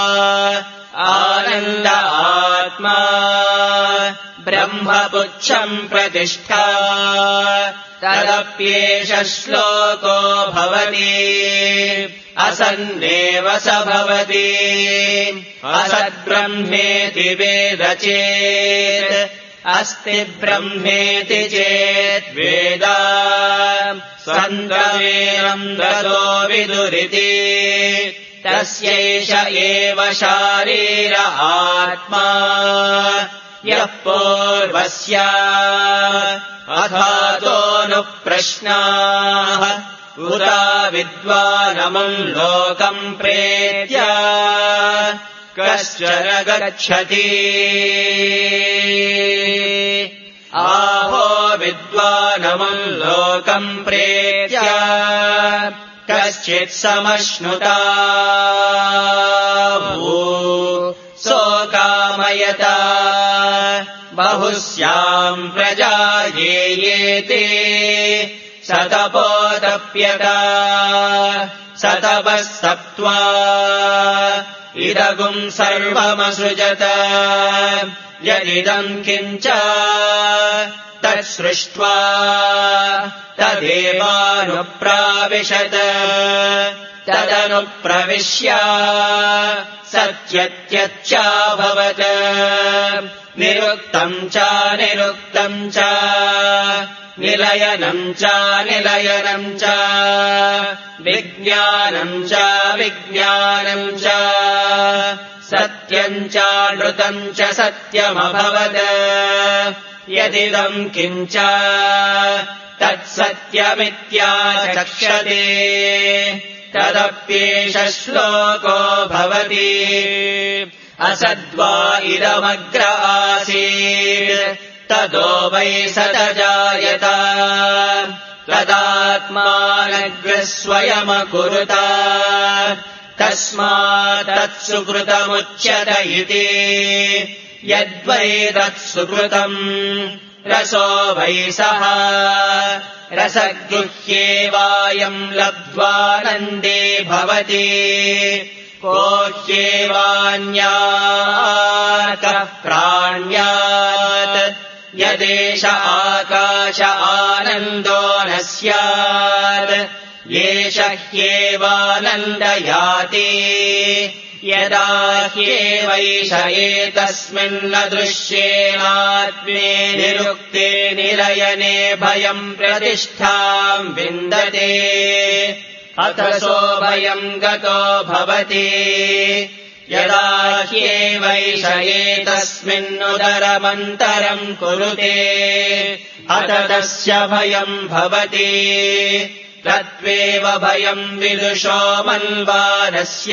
आनन्द आत्मा ब्रह्मपुच्छम् प्रतिष्ठा तदप्येष श्लोको भवति असन्नेव स भवति असद्ब्रह्मेति वेद चेत् अस्ति ब्रह्मेति चेत् वेद सन्द्रमेनन्दतो विदुरिति तस्यैष एव शारीर आत्मा यः पूर्वस्य अथातोऽनुप्रश्नाः उरा विद्वानमुम् लोकम् प्रेत्य कश्चन गच्छति आहो विद्वानमुम् लोकम् प्रेत्य कश्चित् समश्नुता सोकामयता बहुस्याम् प्रजा ये येते सतपोतप्यता सतपः सत्त्वा इदगुम् सर्वमसृजत यदिदम् किञ्च तत्सृष्ट्वा तदेवानुप्राविशत् तदनुप्रविश्य सत्यत्यच्चाभवत् निरुक्तम् च निरुक्तम् च निलयनम् च निलयनम् च विज्ञानम् च विज्ञानम् च सत्यम् च नृतम् च सत्यमभवत् यदिदम् किञ्च तत्सत्यमित्याचक्षते तदप्येष श्लोको भवति असद्वा इदमग्र आसीत् ततो वै सतजायत तदात्मानग्रः स्वयमकुरुत तस्मात् तत्सुकृतमुच्यत इति यद्वै तत्सुकृतम् रसो वै सः रसगृह्येवायम् लब्ध्वानन्दे भवति को ह्येवान्याकः प्राण्यात् यदेष आकाश आनन्दो न स्यात् एष ह्येवानन्दयाति यदा ह्येवैष एतस्मिन्न दृश्येनात्मे निरुक्ते निलयने भयम् प्रतिष्ठाम् विन्दते अथ सोऽभयम् गतो भवति यदा ह्येवैष एतस्मिन्नुदरमन्तरम् कुरुते अथ तस्य भयम् भवति तत्त्वेव भयम् विदुषो मन्वानस्य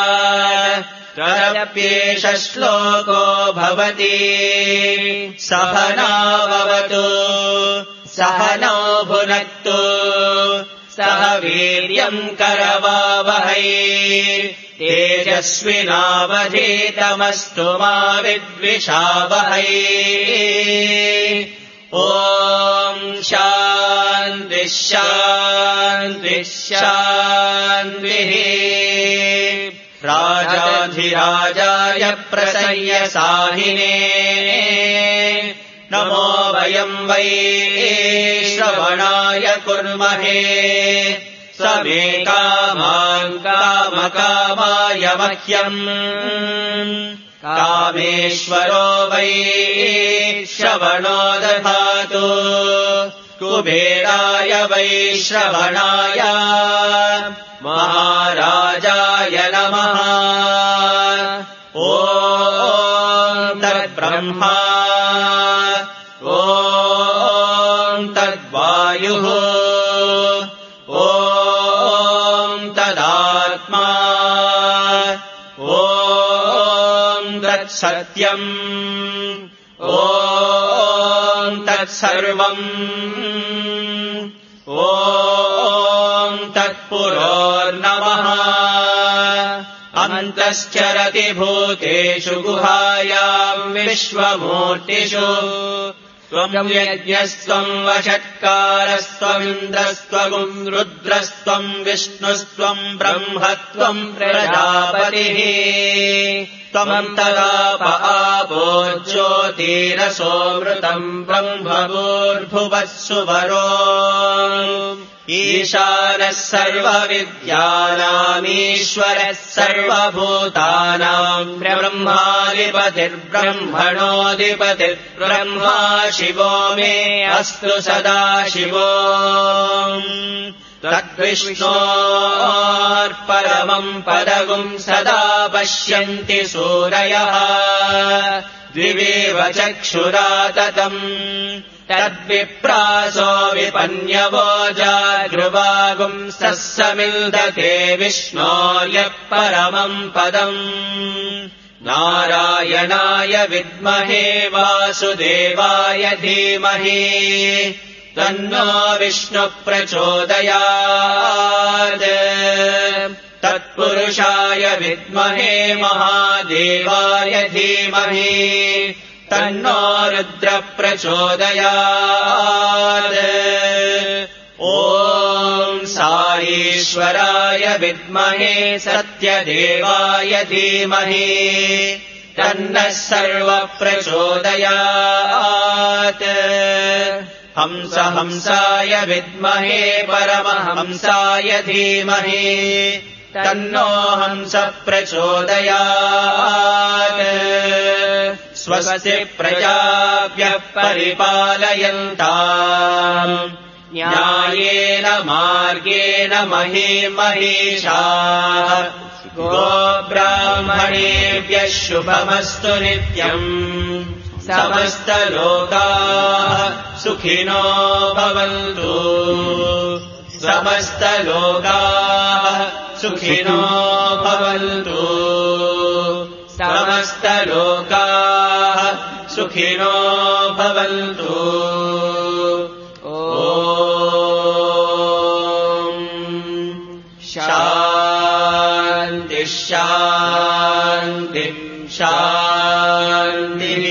तदप्येष श्लोको भवति सहनाववतु सहनौ भुनक्तु सह वीर्यम् करवावहै तेजस्विनावधीतमस्तु मा विद्विषावहै ॐ शान्तिः शान्तिः शान्तिः राजाधिराजाय प्रसय्यसाहिने नमो वयम् वै श्रवणाय कुर्महे स मे कामान् कामकामाय मह्यम् कामेश्वरो वै श्रवणो दधातु कुबेराय वै श्रवणाय महाराजाय नमः ॐ तद्ब्रह्मा ॐ तद्वायुः ॐ तदात्मा ॐ तत्सत्यम् ॐ तत्सर्वम् ॐ पुरोर्नमः अन्तश्चरति भूतेषु गुहायाम् विश्वमूर्तिषु त्वम् यज्ञस्त्वम् वषट्कारस्त्वमिन्द्रस्त्वम् रुद्रस्त्वम् विष्णुस्त्वम् ब्रह्मत्वम् प्रजापतिः त्वमन्तराप आपो ज्योतिरसोऽमृतम् ब्रह्मभूर्भुवः सुवरो ईशानः सर्वविद्यानामीश्वरः सर्वभूतानाम् ब्रह्माधिपतिर्ब्रह्मणोऽधिपतिर्ब्रह्मा शिवो मे अस्तु सदा शिवो तद्विष्णोर्परमम् पदगुम् सदा पश्यन्ति सूरयः द्विवेव चक्षुरा ततम् तद्विप्रासो विपन्यवो जागृवागुम् सस्समिल्दते विष्णोर्यः परमम् पदम् नारायणाय विद्महे वासुदेवाय धीमहि तन्नो विष्णुः प्रचोदयात् तत्पुरुषाय विद्महे महादेवाय धीमहि तन्नो रुद्रः प्रचोदयात् ॐ साईश्वराय विद्महे सत्यदेवाय धीमहि तन्नः सर्वः प्रचोदयात् हंस हंसाय विद्महे परमहंसाय धीमहि तन्नो हंसः प्रचोदयात् स्वस्ति प्रजाभ्यः परिपालयन्ताम् न्यायेन मार्गेण महीमहीषाः गोब्राह्मणेभ्यः शुभमस्तु नित्यम् समस्तलोकाः सुखिनो भवन्तु समस्तलोकाः सुखिनो भवन्तु समस्तलोकाः सुखिनो भवन्तु ॐ शान्ति शान्ति शान्तिः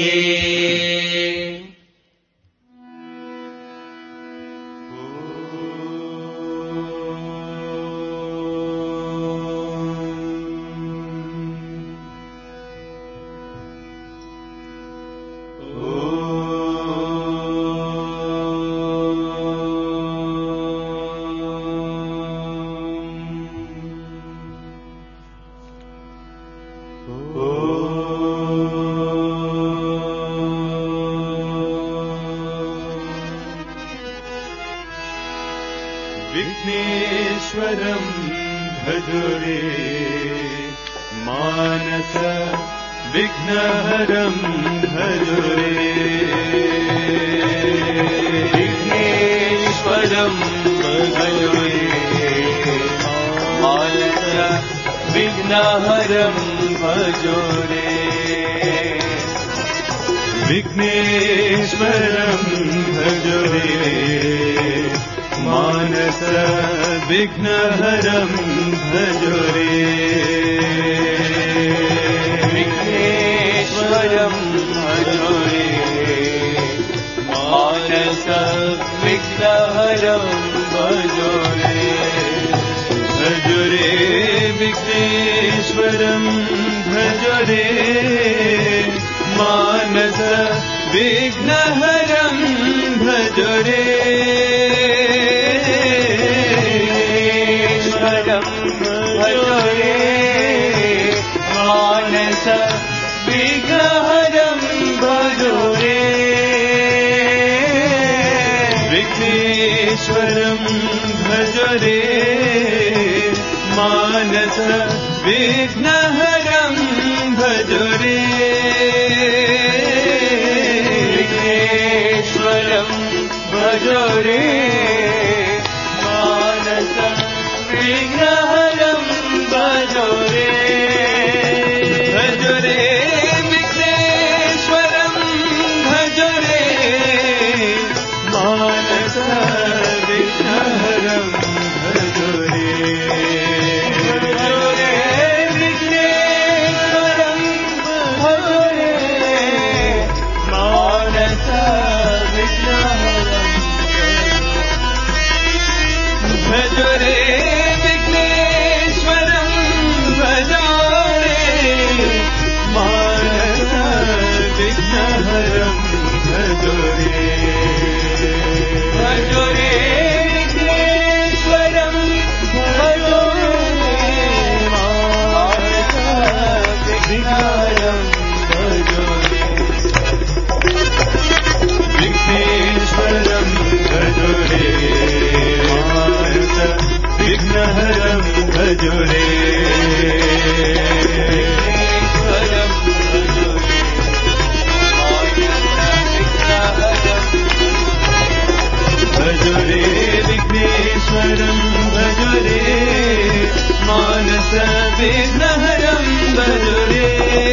विघ्नेश्वरम् भजरे मानस विघ्नहरम् भजरे विघ्नेश्वरम् भजरे मानस विघ्नहरम् भजरे विघ्नेश्वरम् भजरे मानस विघ्नहरम् भजरे विघ्नेश्वरम् भजरे मानस विघ्नहरम् भजरे भजरे विघ्नेश्वरम् भजरे मानस विघ्नहरम् भजरे भजरे मानस विघ्नहरम् भजरे विघ्नेश्वरम् भजरे मानस विघ्नहरम् भजरे विघ्नेश्वरम् भजरे मानस विघ्नहरम् भजरे भजरे विघ्नेश्वरम् भजरे मानस विघ्नहरम् भजरे विघ्नहरं भजो रे भजो रे विघ्नेश्वरं भजो रे विघ्नहरं भजो रे विघ्नेश्वरं भजो रे विघ्नहरं भजो रे भजो रे विघ्नेश्वरं भजो रे मानस विघ्नहरं भजो रे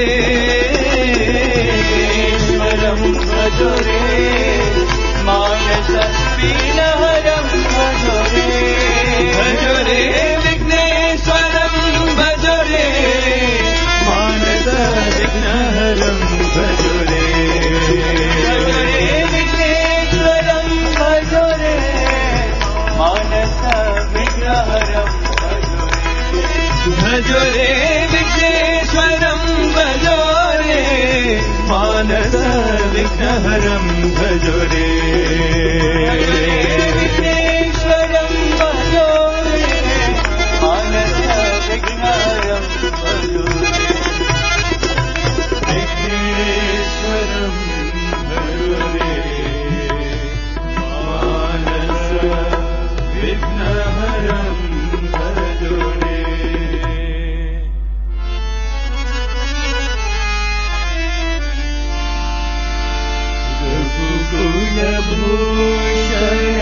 ईश्वरं भजो रे मानस विघ्नहरं भजो रे भजो रे विघ्नेश्वरं भजो रे मानस विघ्नहरं भजो रे भजो रे विघ्नेश्वरं भजो रे मानस विघ्नहरं भजो रे विघ्नेश्वरं भजो रे मानस विघ्नहरं भजो रे विघ्नेश्वरं भजो रे मानस विघ्नहरं भजो रे विघ्नेश्वरं भजो रे मानस विघ्नहरं भजो रे कुलभूषण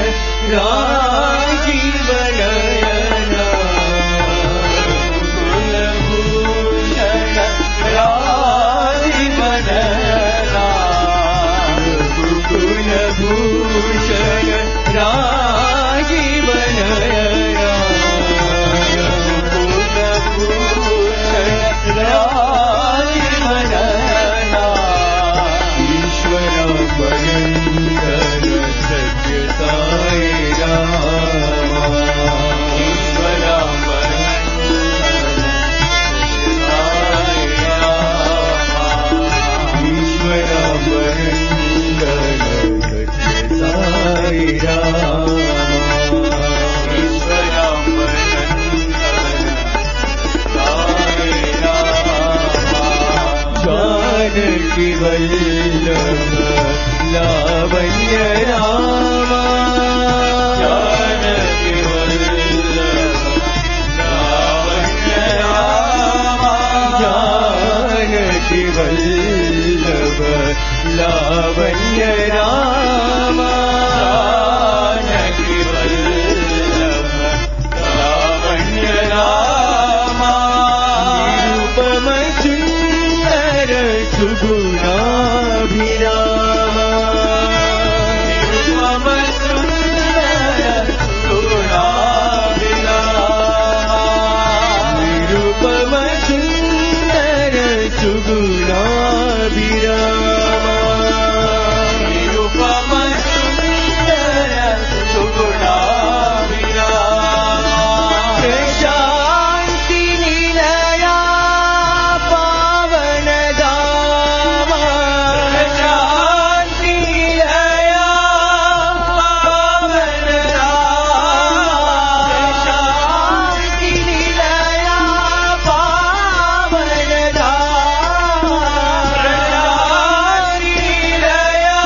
राजीवनयना कुलभूषण राजीवनयना कुलभूषण राजीवनयना कुलभूषण राजीवनयना ईश्वरा वन्दन सत्य साई रामा ईश्वरा वन्दन साई रामा ईश्वरा वन्दन सत्य साई रामा ईश्वरा वन्दन साई रामा जानकी वल्लभ लावण्य रामा जानकी वल्लभ लावण्य रामा जानकी वल्लभ लावण्य रामा जानकी वल्लभ लावण्य रामा निरुपम सुन्दर सुगुणाभिरामा निरुपम सुन्दर सुगुणाभिरामा निरुपम सुन्दर सुगुणाभिरामा निरुपम सुन्दर सुगुणाभिरामा प्रशान्ति निलया पावन धामा प्रशान्ति निलया पावन धामा प्रशान्ति निलया पावन धामा प्रशान्ति निलया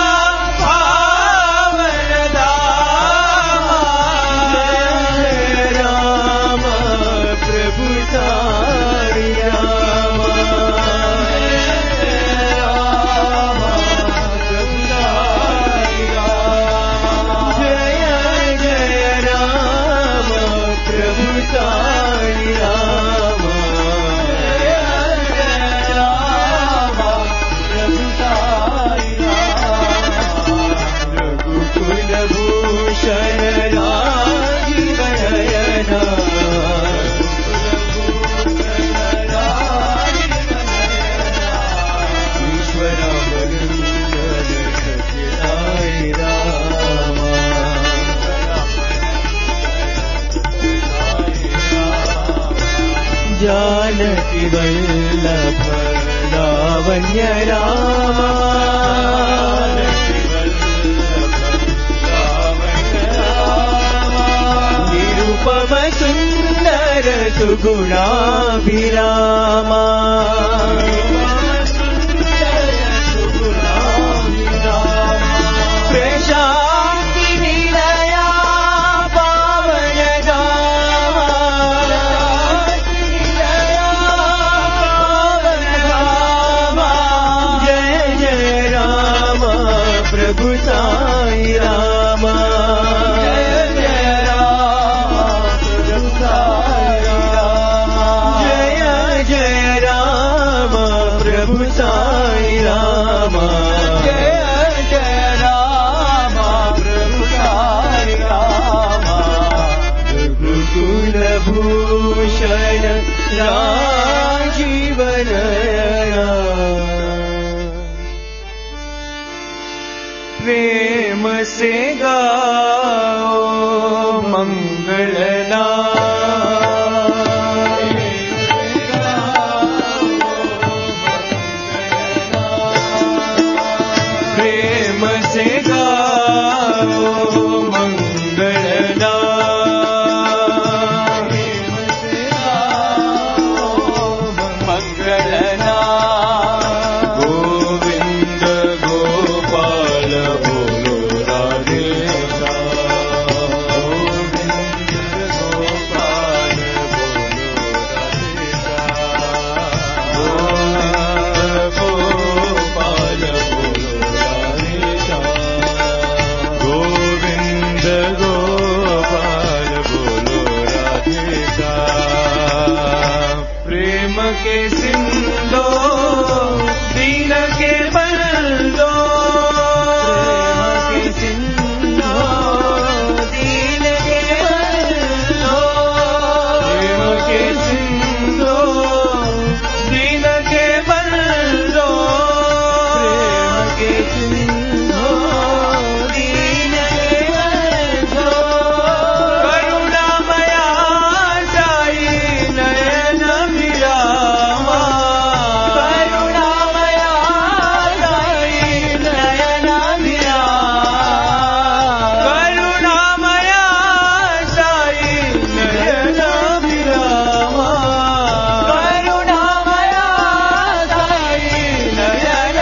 पावन धामा जय राम प्रभु साई रामा जय राम प्रभु साई रामा जय जय राम प्रभु साई रामा जय जय राम प्रभु साई रामा रघुकुल भूषण राजीवनयना ईश्वरा वन्दन सत्य साई रामा जानकी वल्लभ लावण्य रामा सुगुणाभिरामा प्रशान्ति निलया पावन धामा पावन धामा जय जय राम प्रभु साई राम जय जय राम प्रभु साई राम जय जय राम प्रभु साई राम जय जय राम प्रभु साई राम रघुकुल भूषण राजीवन प्रेम से गाओ मंगलनाम प्रेम से गाओ मंगलनाम मंगलनाम गोविंद गोपाल बोलो राधेशा गोविंद गोपाल बोलो राधेशा गोविंद गोपाल बोलो राधेशा प्रेम के सिंधो दीन के बंदो प्रेम के सिंधो दीन के बंदो प्रेम के सिंधो दीन के बंदो प्रेम के सिंधो दीन के बंदो करुणामया साई नयन विरामा करुणामया साई नयन विरामा करुणामया साई नयन विरामा करुणामया साई नयन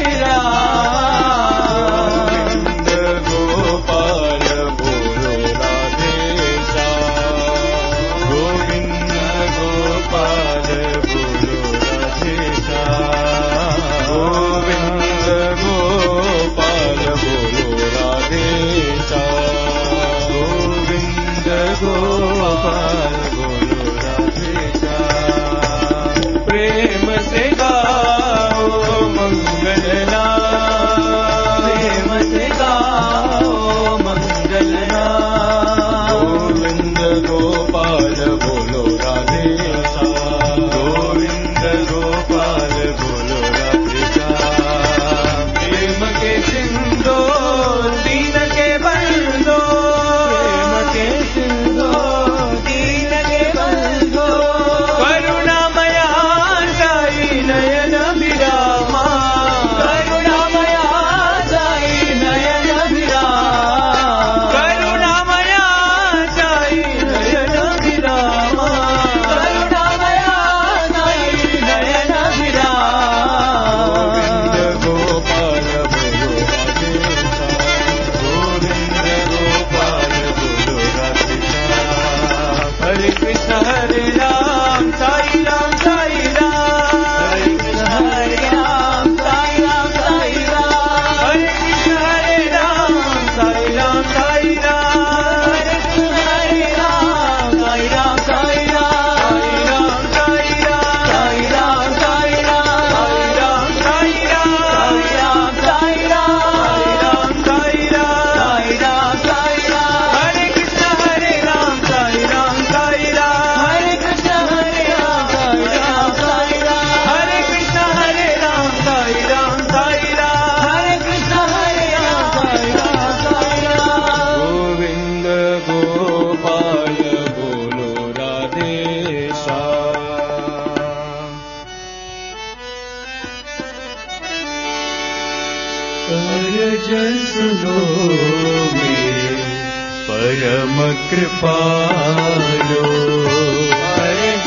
गोविंद गोपाल बोलो राधेशा गोविंद गोपाल बोलो राधेशा प्रेम से गाओ मंगलनाम प्रेम से गाओ मंगलनाम गोविंद गोपाल बोलो राधेशा गोविंद गोपाल बोलो राधेशा प्रेम के सिंधो दीन के बंदो प्रेम के सिंधो दीन के बंदो करुणामया साई नयन विरामा करुणामया साई नयन विरामा करुणामया साई नयन विरामा करुणामया साई नयन विरामा गोविंद गोपाल बोलो राधेशा गोविंद गोपाल बोलो राधेशा हरे कृष्ण हरे राम साई राम साई राम हरे कृष्ण हरे राम साई राम साई राम हरे कृष्ण हरे राम साई राम साई राम हरे कृष्ण हरे राम साई राम साई राम साई राम साई राम साई राम साई राम साई राम साई राम साई राम साई राम हरे कृष्ण हरे राम साई राम साई राम हरे कृष्ण हरे राम साई राम साई राम हरे कृष्ण हरे राम साई राम साई राम हरे कृष्ण हरे राम साई राम साई राम गोविंद गोपाल बोलो राधेशा करज सुनो मेरे परम कृपालो हरे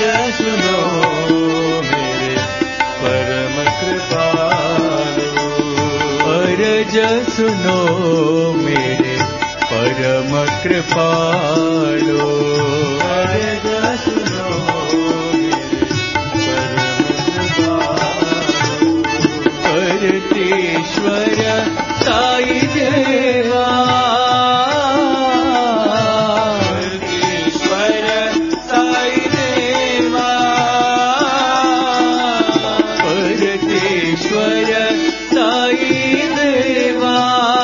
अर्ज सुनो मेरे परम कृपालो, अर्ज सुनो परमेश्वर साई देवा, परमेश्वर साई देवा, परमेश्वर साई देवा,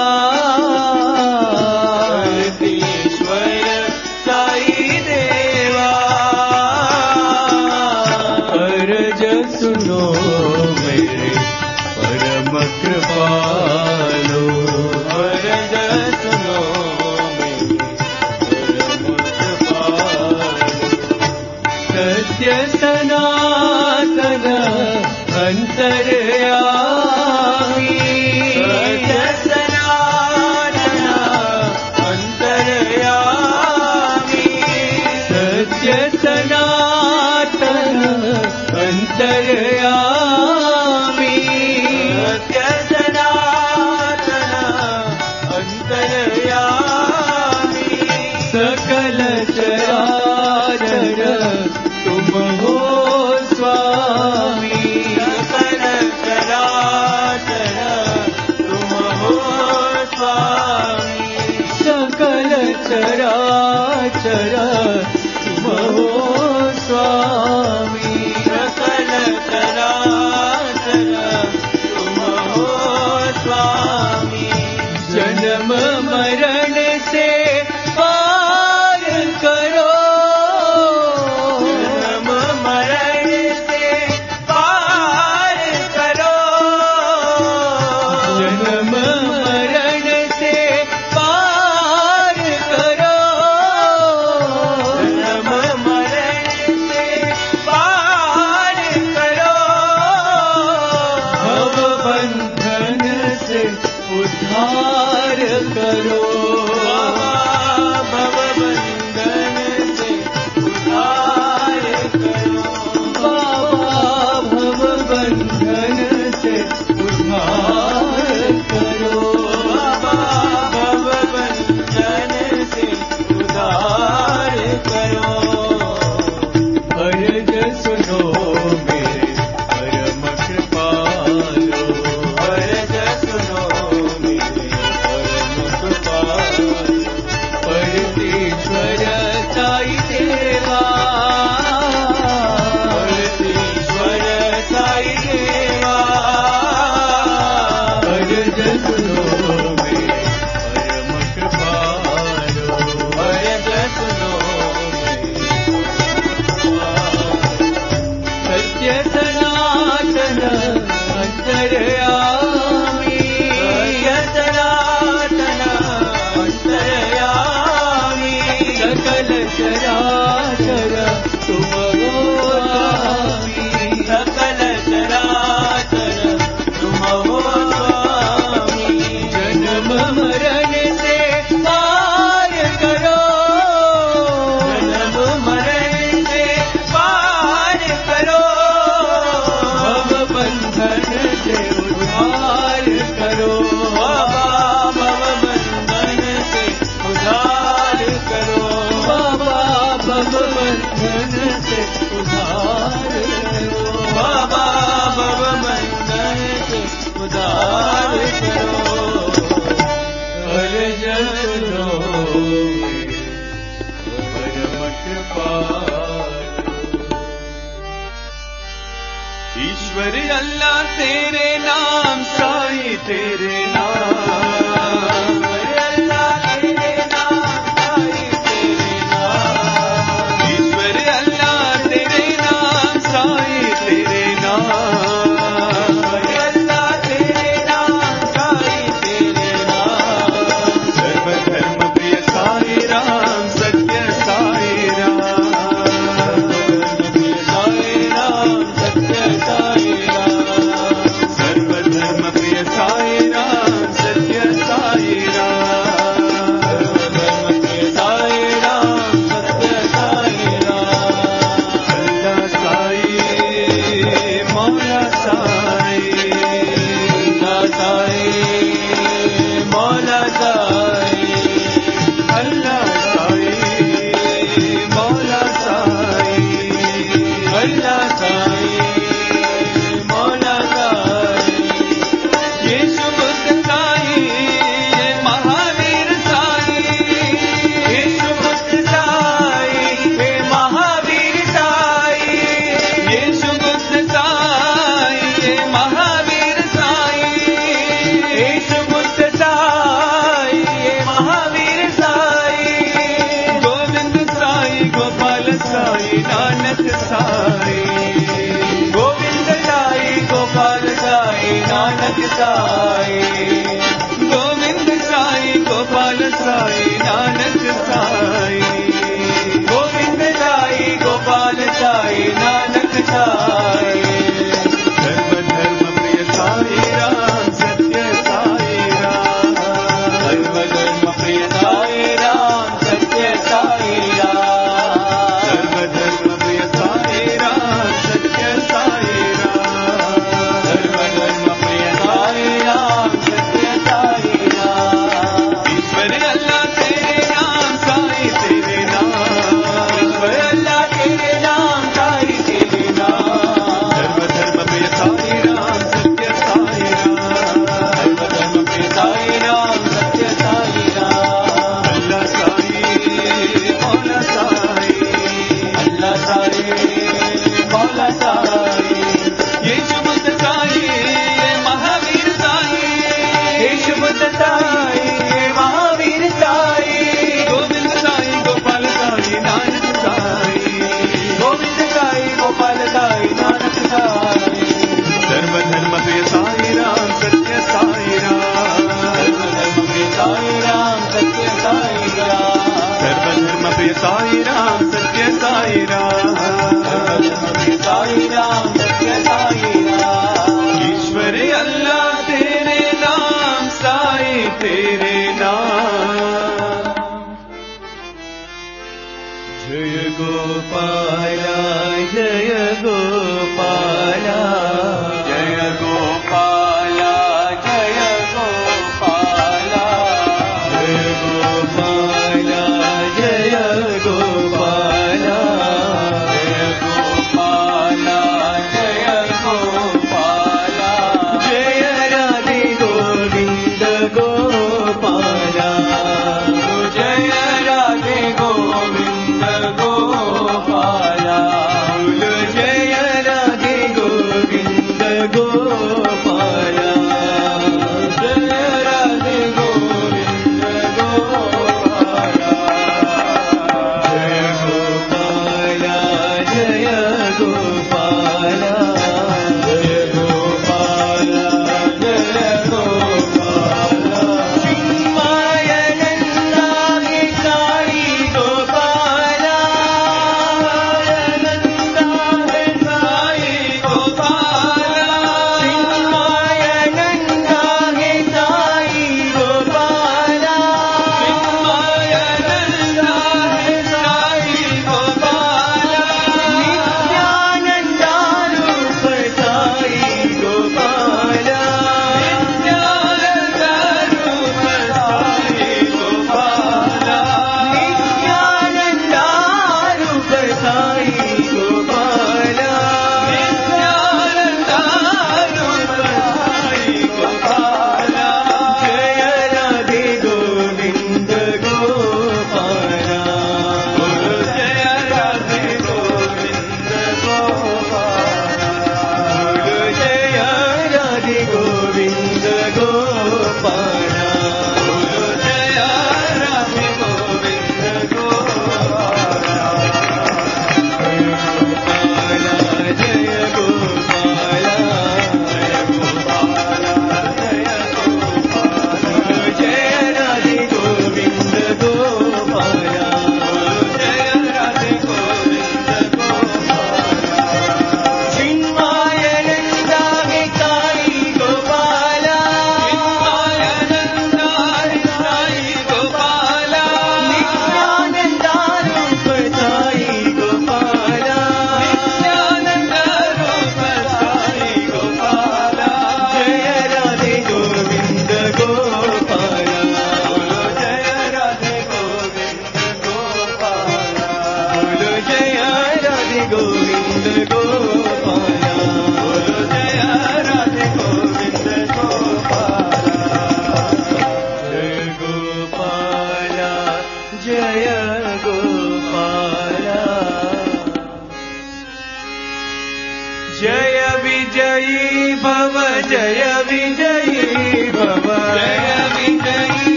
परमेश्वर साई देवा, अर्ज सुनो मेरे परम कृपालो, अर्ज सुनो सत्य सनातन अंतर्यामी, सत्य सनातन अंतर्यामी, सत्य सनातन अंतर्यामी, सत्य सनातन अंतर्यामी, सकल चराचर तुम हो स्वामी, सकल चराचर तुम हो स्वामी, सकल चराचर तुम हो स्वामी, सकल चराचर तुम हो स्वामी, जन्म मरण से पार करो, जन्म मरण से पार करो, जन्म मरण से पार करो, जन्म मरण से पार करो, भव बंधन से उद्धार करो, भव बंधन से उद्धार करो, बाबा भव बंधन से उद्धार करो, बाबा भव बंधन से उद्धार करो, अर्ज सुनो मेरे परम कृपालो, अर्ज सुनो मेरे परम कृपालो, परमेश्वर साई देवा, परमेश्वर साई देवा, अर्ज सुनो मेरे परम कृपालो, अर्ज सुनो सत्य सनातन अंतर्यामी, सत्य सनातन अंतर्यामी, सकल चराचर तुम हो स्वामी, सकल चराचर तुम हो स्वामी, जन्म मरण से पार करो, जन्म मरण से पार करो, भव बंधन से उद्धार करो, बाबा भव बंधन से उद्धार करो, बाबा भव बंधन से उद्धार करो, बाबा भव बंधन से उद्धार करो, अर्ज सुनो मेरे परम कृपालो, ईश्वर अल्लाह तेरे नाम, साई तेरे नाम, ईश्वर अल्लाह तेरे नाम, साई तेरे नाम, ईश्वर अल्लाह तेरे नाम, साई तेरे नाम, ईश्वर अल्लाह तेरे नाम, साई तेरे नाम, सर्व धर्म प्रिय साई राम, सत्य साई राम, सर्व धर्म प्रिय साई राम, सत्य साई राम, नानक साई गोविंद साई गोपाल साई नानक साई गोविंद साई गोपाल साई नानक साई धर्म धर्म प्रिय साई राम सत्य साई राम धर्म धर्म प्रिय साई राम सत्य साई राम धर्म धर्म प्रिय साई राम सत्य साई राम धर्म धर्म प्रिय साई राम सत्य साई राम ईश्वर अल्लाह तेरे नाम साई तेरे नाम ईश्वर अल्लाह तेरे नाम साई तेरे नाम धर्म धर्म प्रिय साई राम सत्य साई राम धर्म धर्म प्रिय साई राम सत्य साई राम अल्लाह साई मौला साई अल्लाह साई मौला साई येशु बुद्ध साई ये महावीर साई येशु बुद्ध साई ये महावीर साई गोविंद साई गोपाल साई नानक साई गोविंद साई गोपाल साई नानक साई धर्म धर्म प्रिय साई राम सत्य साई राम धर्म धर्म प्रिय साई राम सत्य साई राम धर्म धर्म प्रिय साई राम सत्य साई राम धर्म धर्म प्रिय साई राम सत्य साई राम ईश्वर अल्लाह तेरे नाम साई तेरे नाम जय गोपाला जय गोपाला जय गोपाला जय गोपाला जय गोपाला जय गोपाला जय गोपाला जय गोपाला जय राधे गोविंद गोपाला जय राधे गोविंद गोपाला जय राधे गोविंद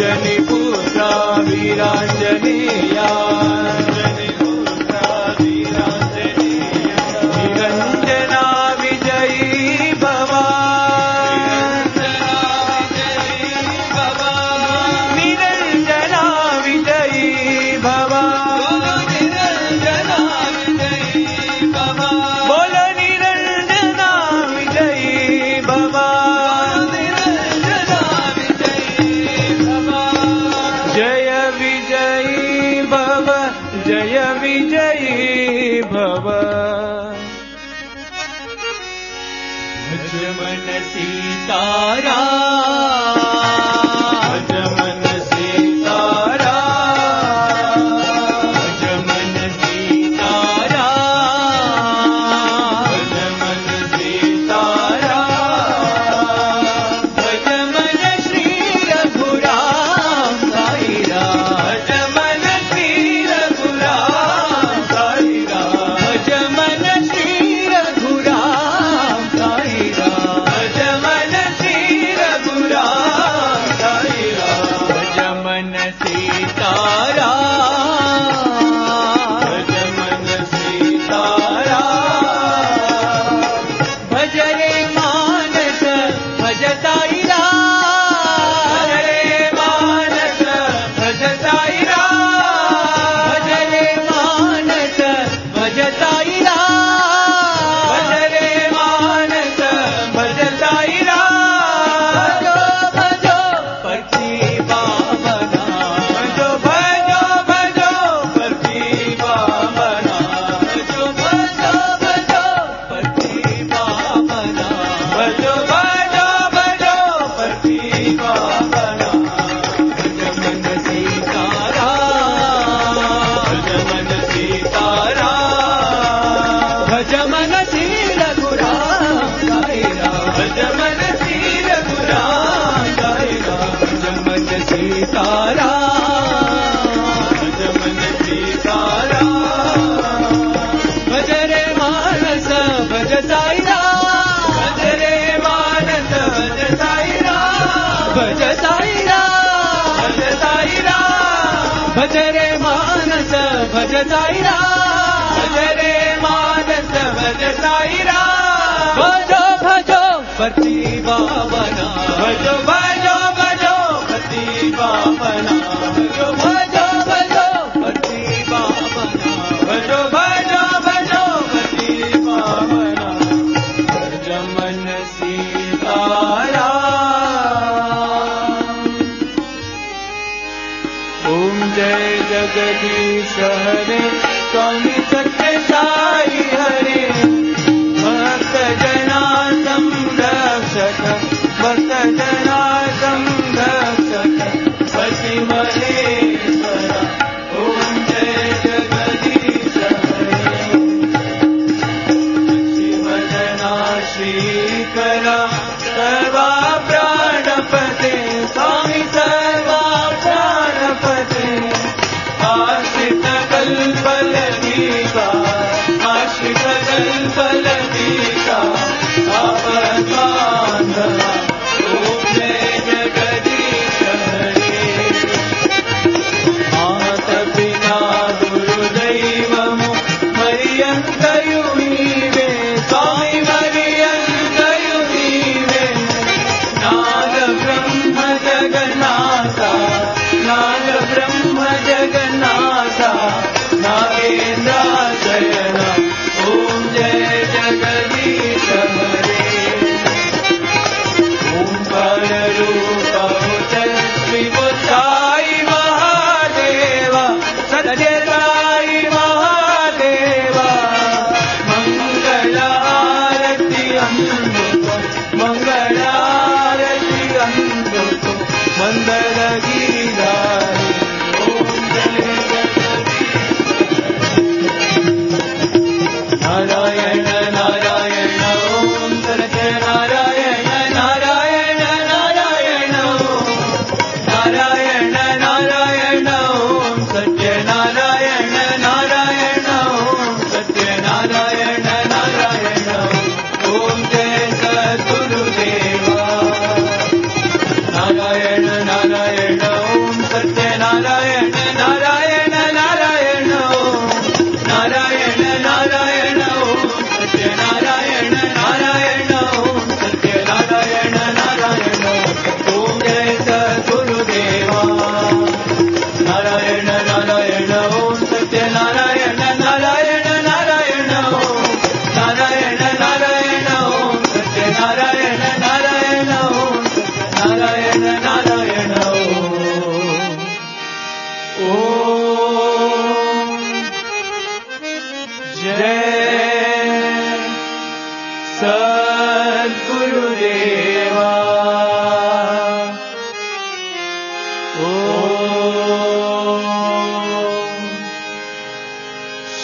अंजनी पुत्रा वीरांजनेया अंजनी पुत्रा वीरांजनेया निरंजना विजयी भवा निरंजना विजयी भवा निरंजना विजयी भवा बोलो निरंजना विजयी भवा निरंजना विजयी भवा जय विजयी भव जय विजयी भव भज मन सीताराम भज मन सीताराम भज मन सीताराम भज मन सीताराम भज मन श्री रघुराम साई राम भज मन श्री रघुराम साई राम भज मन श्री रघुराम साई राम भज मन श्री रघुराम साई राम भज मन सीताराम भज मन सीताराम भज रे मानस भज साई राम भज रे मानस भज साई राम भज रे मानस भज साई राम भज रे मानस भज साई राम भजो भजो पति पावना भजो भजो भजो पति पावना भजो भजो भजो पति पावना भजो भजो भजो पति पावना भज मन सीताराम भज मन सीताराम भज मन श्री रघुराम साई राम भज मन श्री रघुराम साई राम भज मन सीताराम भज मन सीताराम भज रे मानस भज साई राम भज रे मानस भज साई राम भज साई राम भज साई राम भज रे मानस भज साई राम भज रे मानस भज साई राम भजो भजो पति पावना भजो भजो भजो पति पावना भजो भजो भजो पति पावना भजो भजो भजो पति पावना भज मन सीताराम ओम जय जगदीश हरे स्वामी सत्य साई हरे भक्त जना संरक्षक भक्त जना संरक्षक पति महेश्वर ओम जय जगदीश हरे शिवजना श्रीकरा सर्वा प्राणपते स्वामी सर्वा प्राणपते आश्रित कल्पलतिका आश्रित कल्पलतिका आपद्बान्धवा ओम जय जगदीश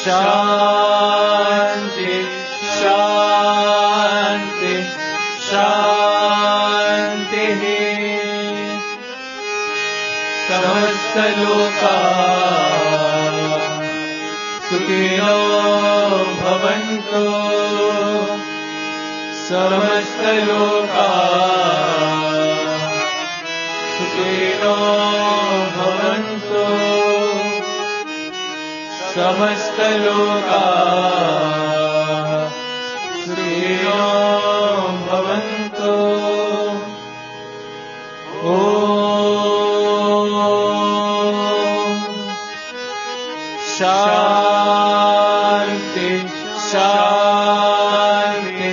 शांति शांति शांति समस्त लोका सुखिनो भवन्तु समस्त लोका सुखिनो भवन्तु समस्त लोका सुखिनो भवन्तु ओम शांति शांति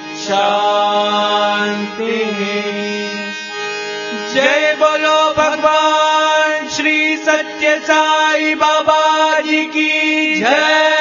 शांति जय बोलो भगवान श्री सत्य साई बाबा जी की जय।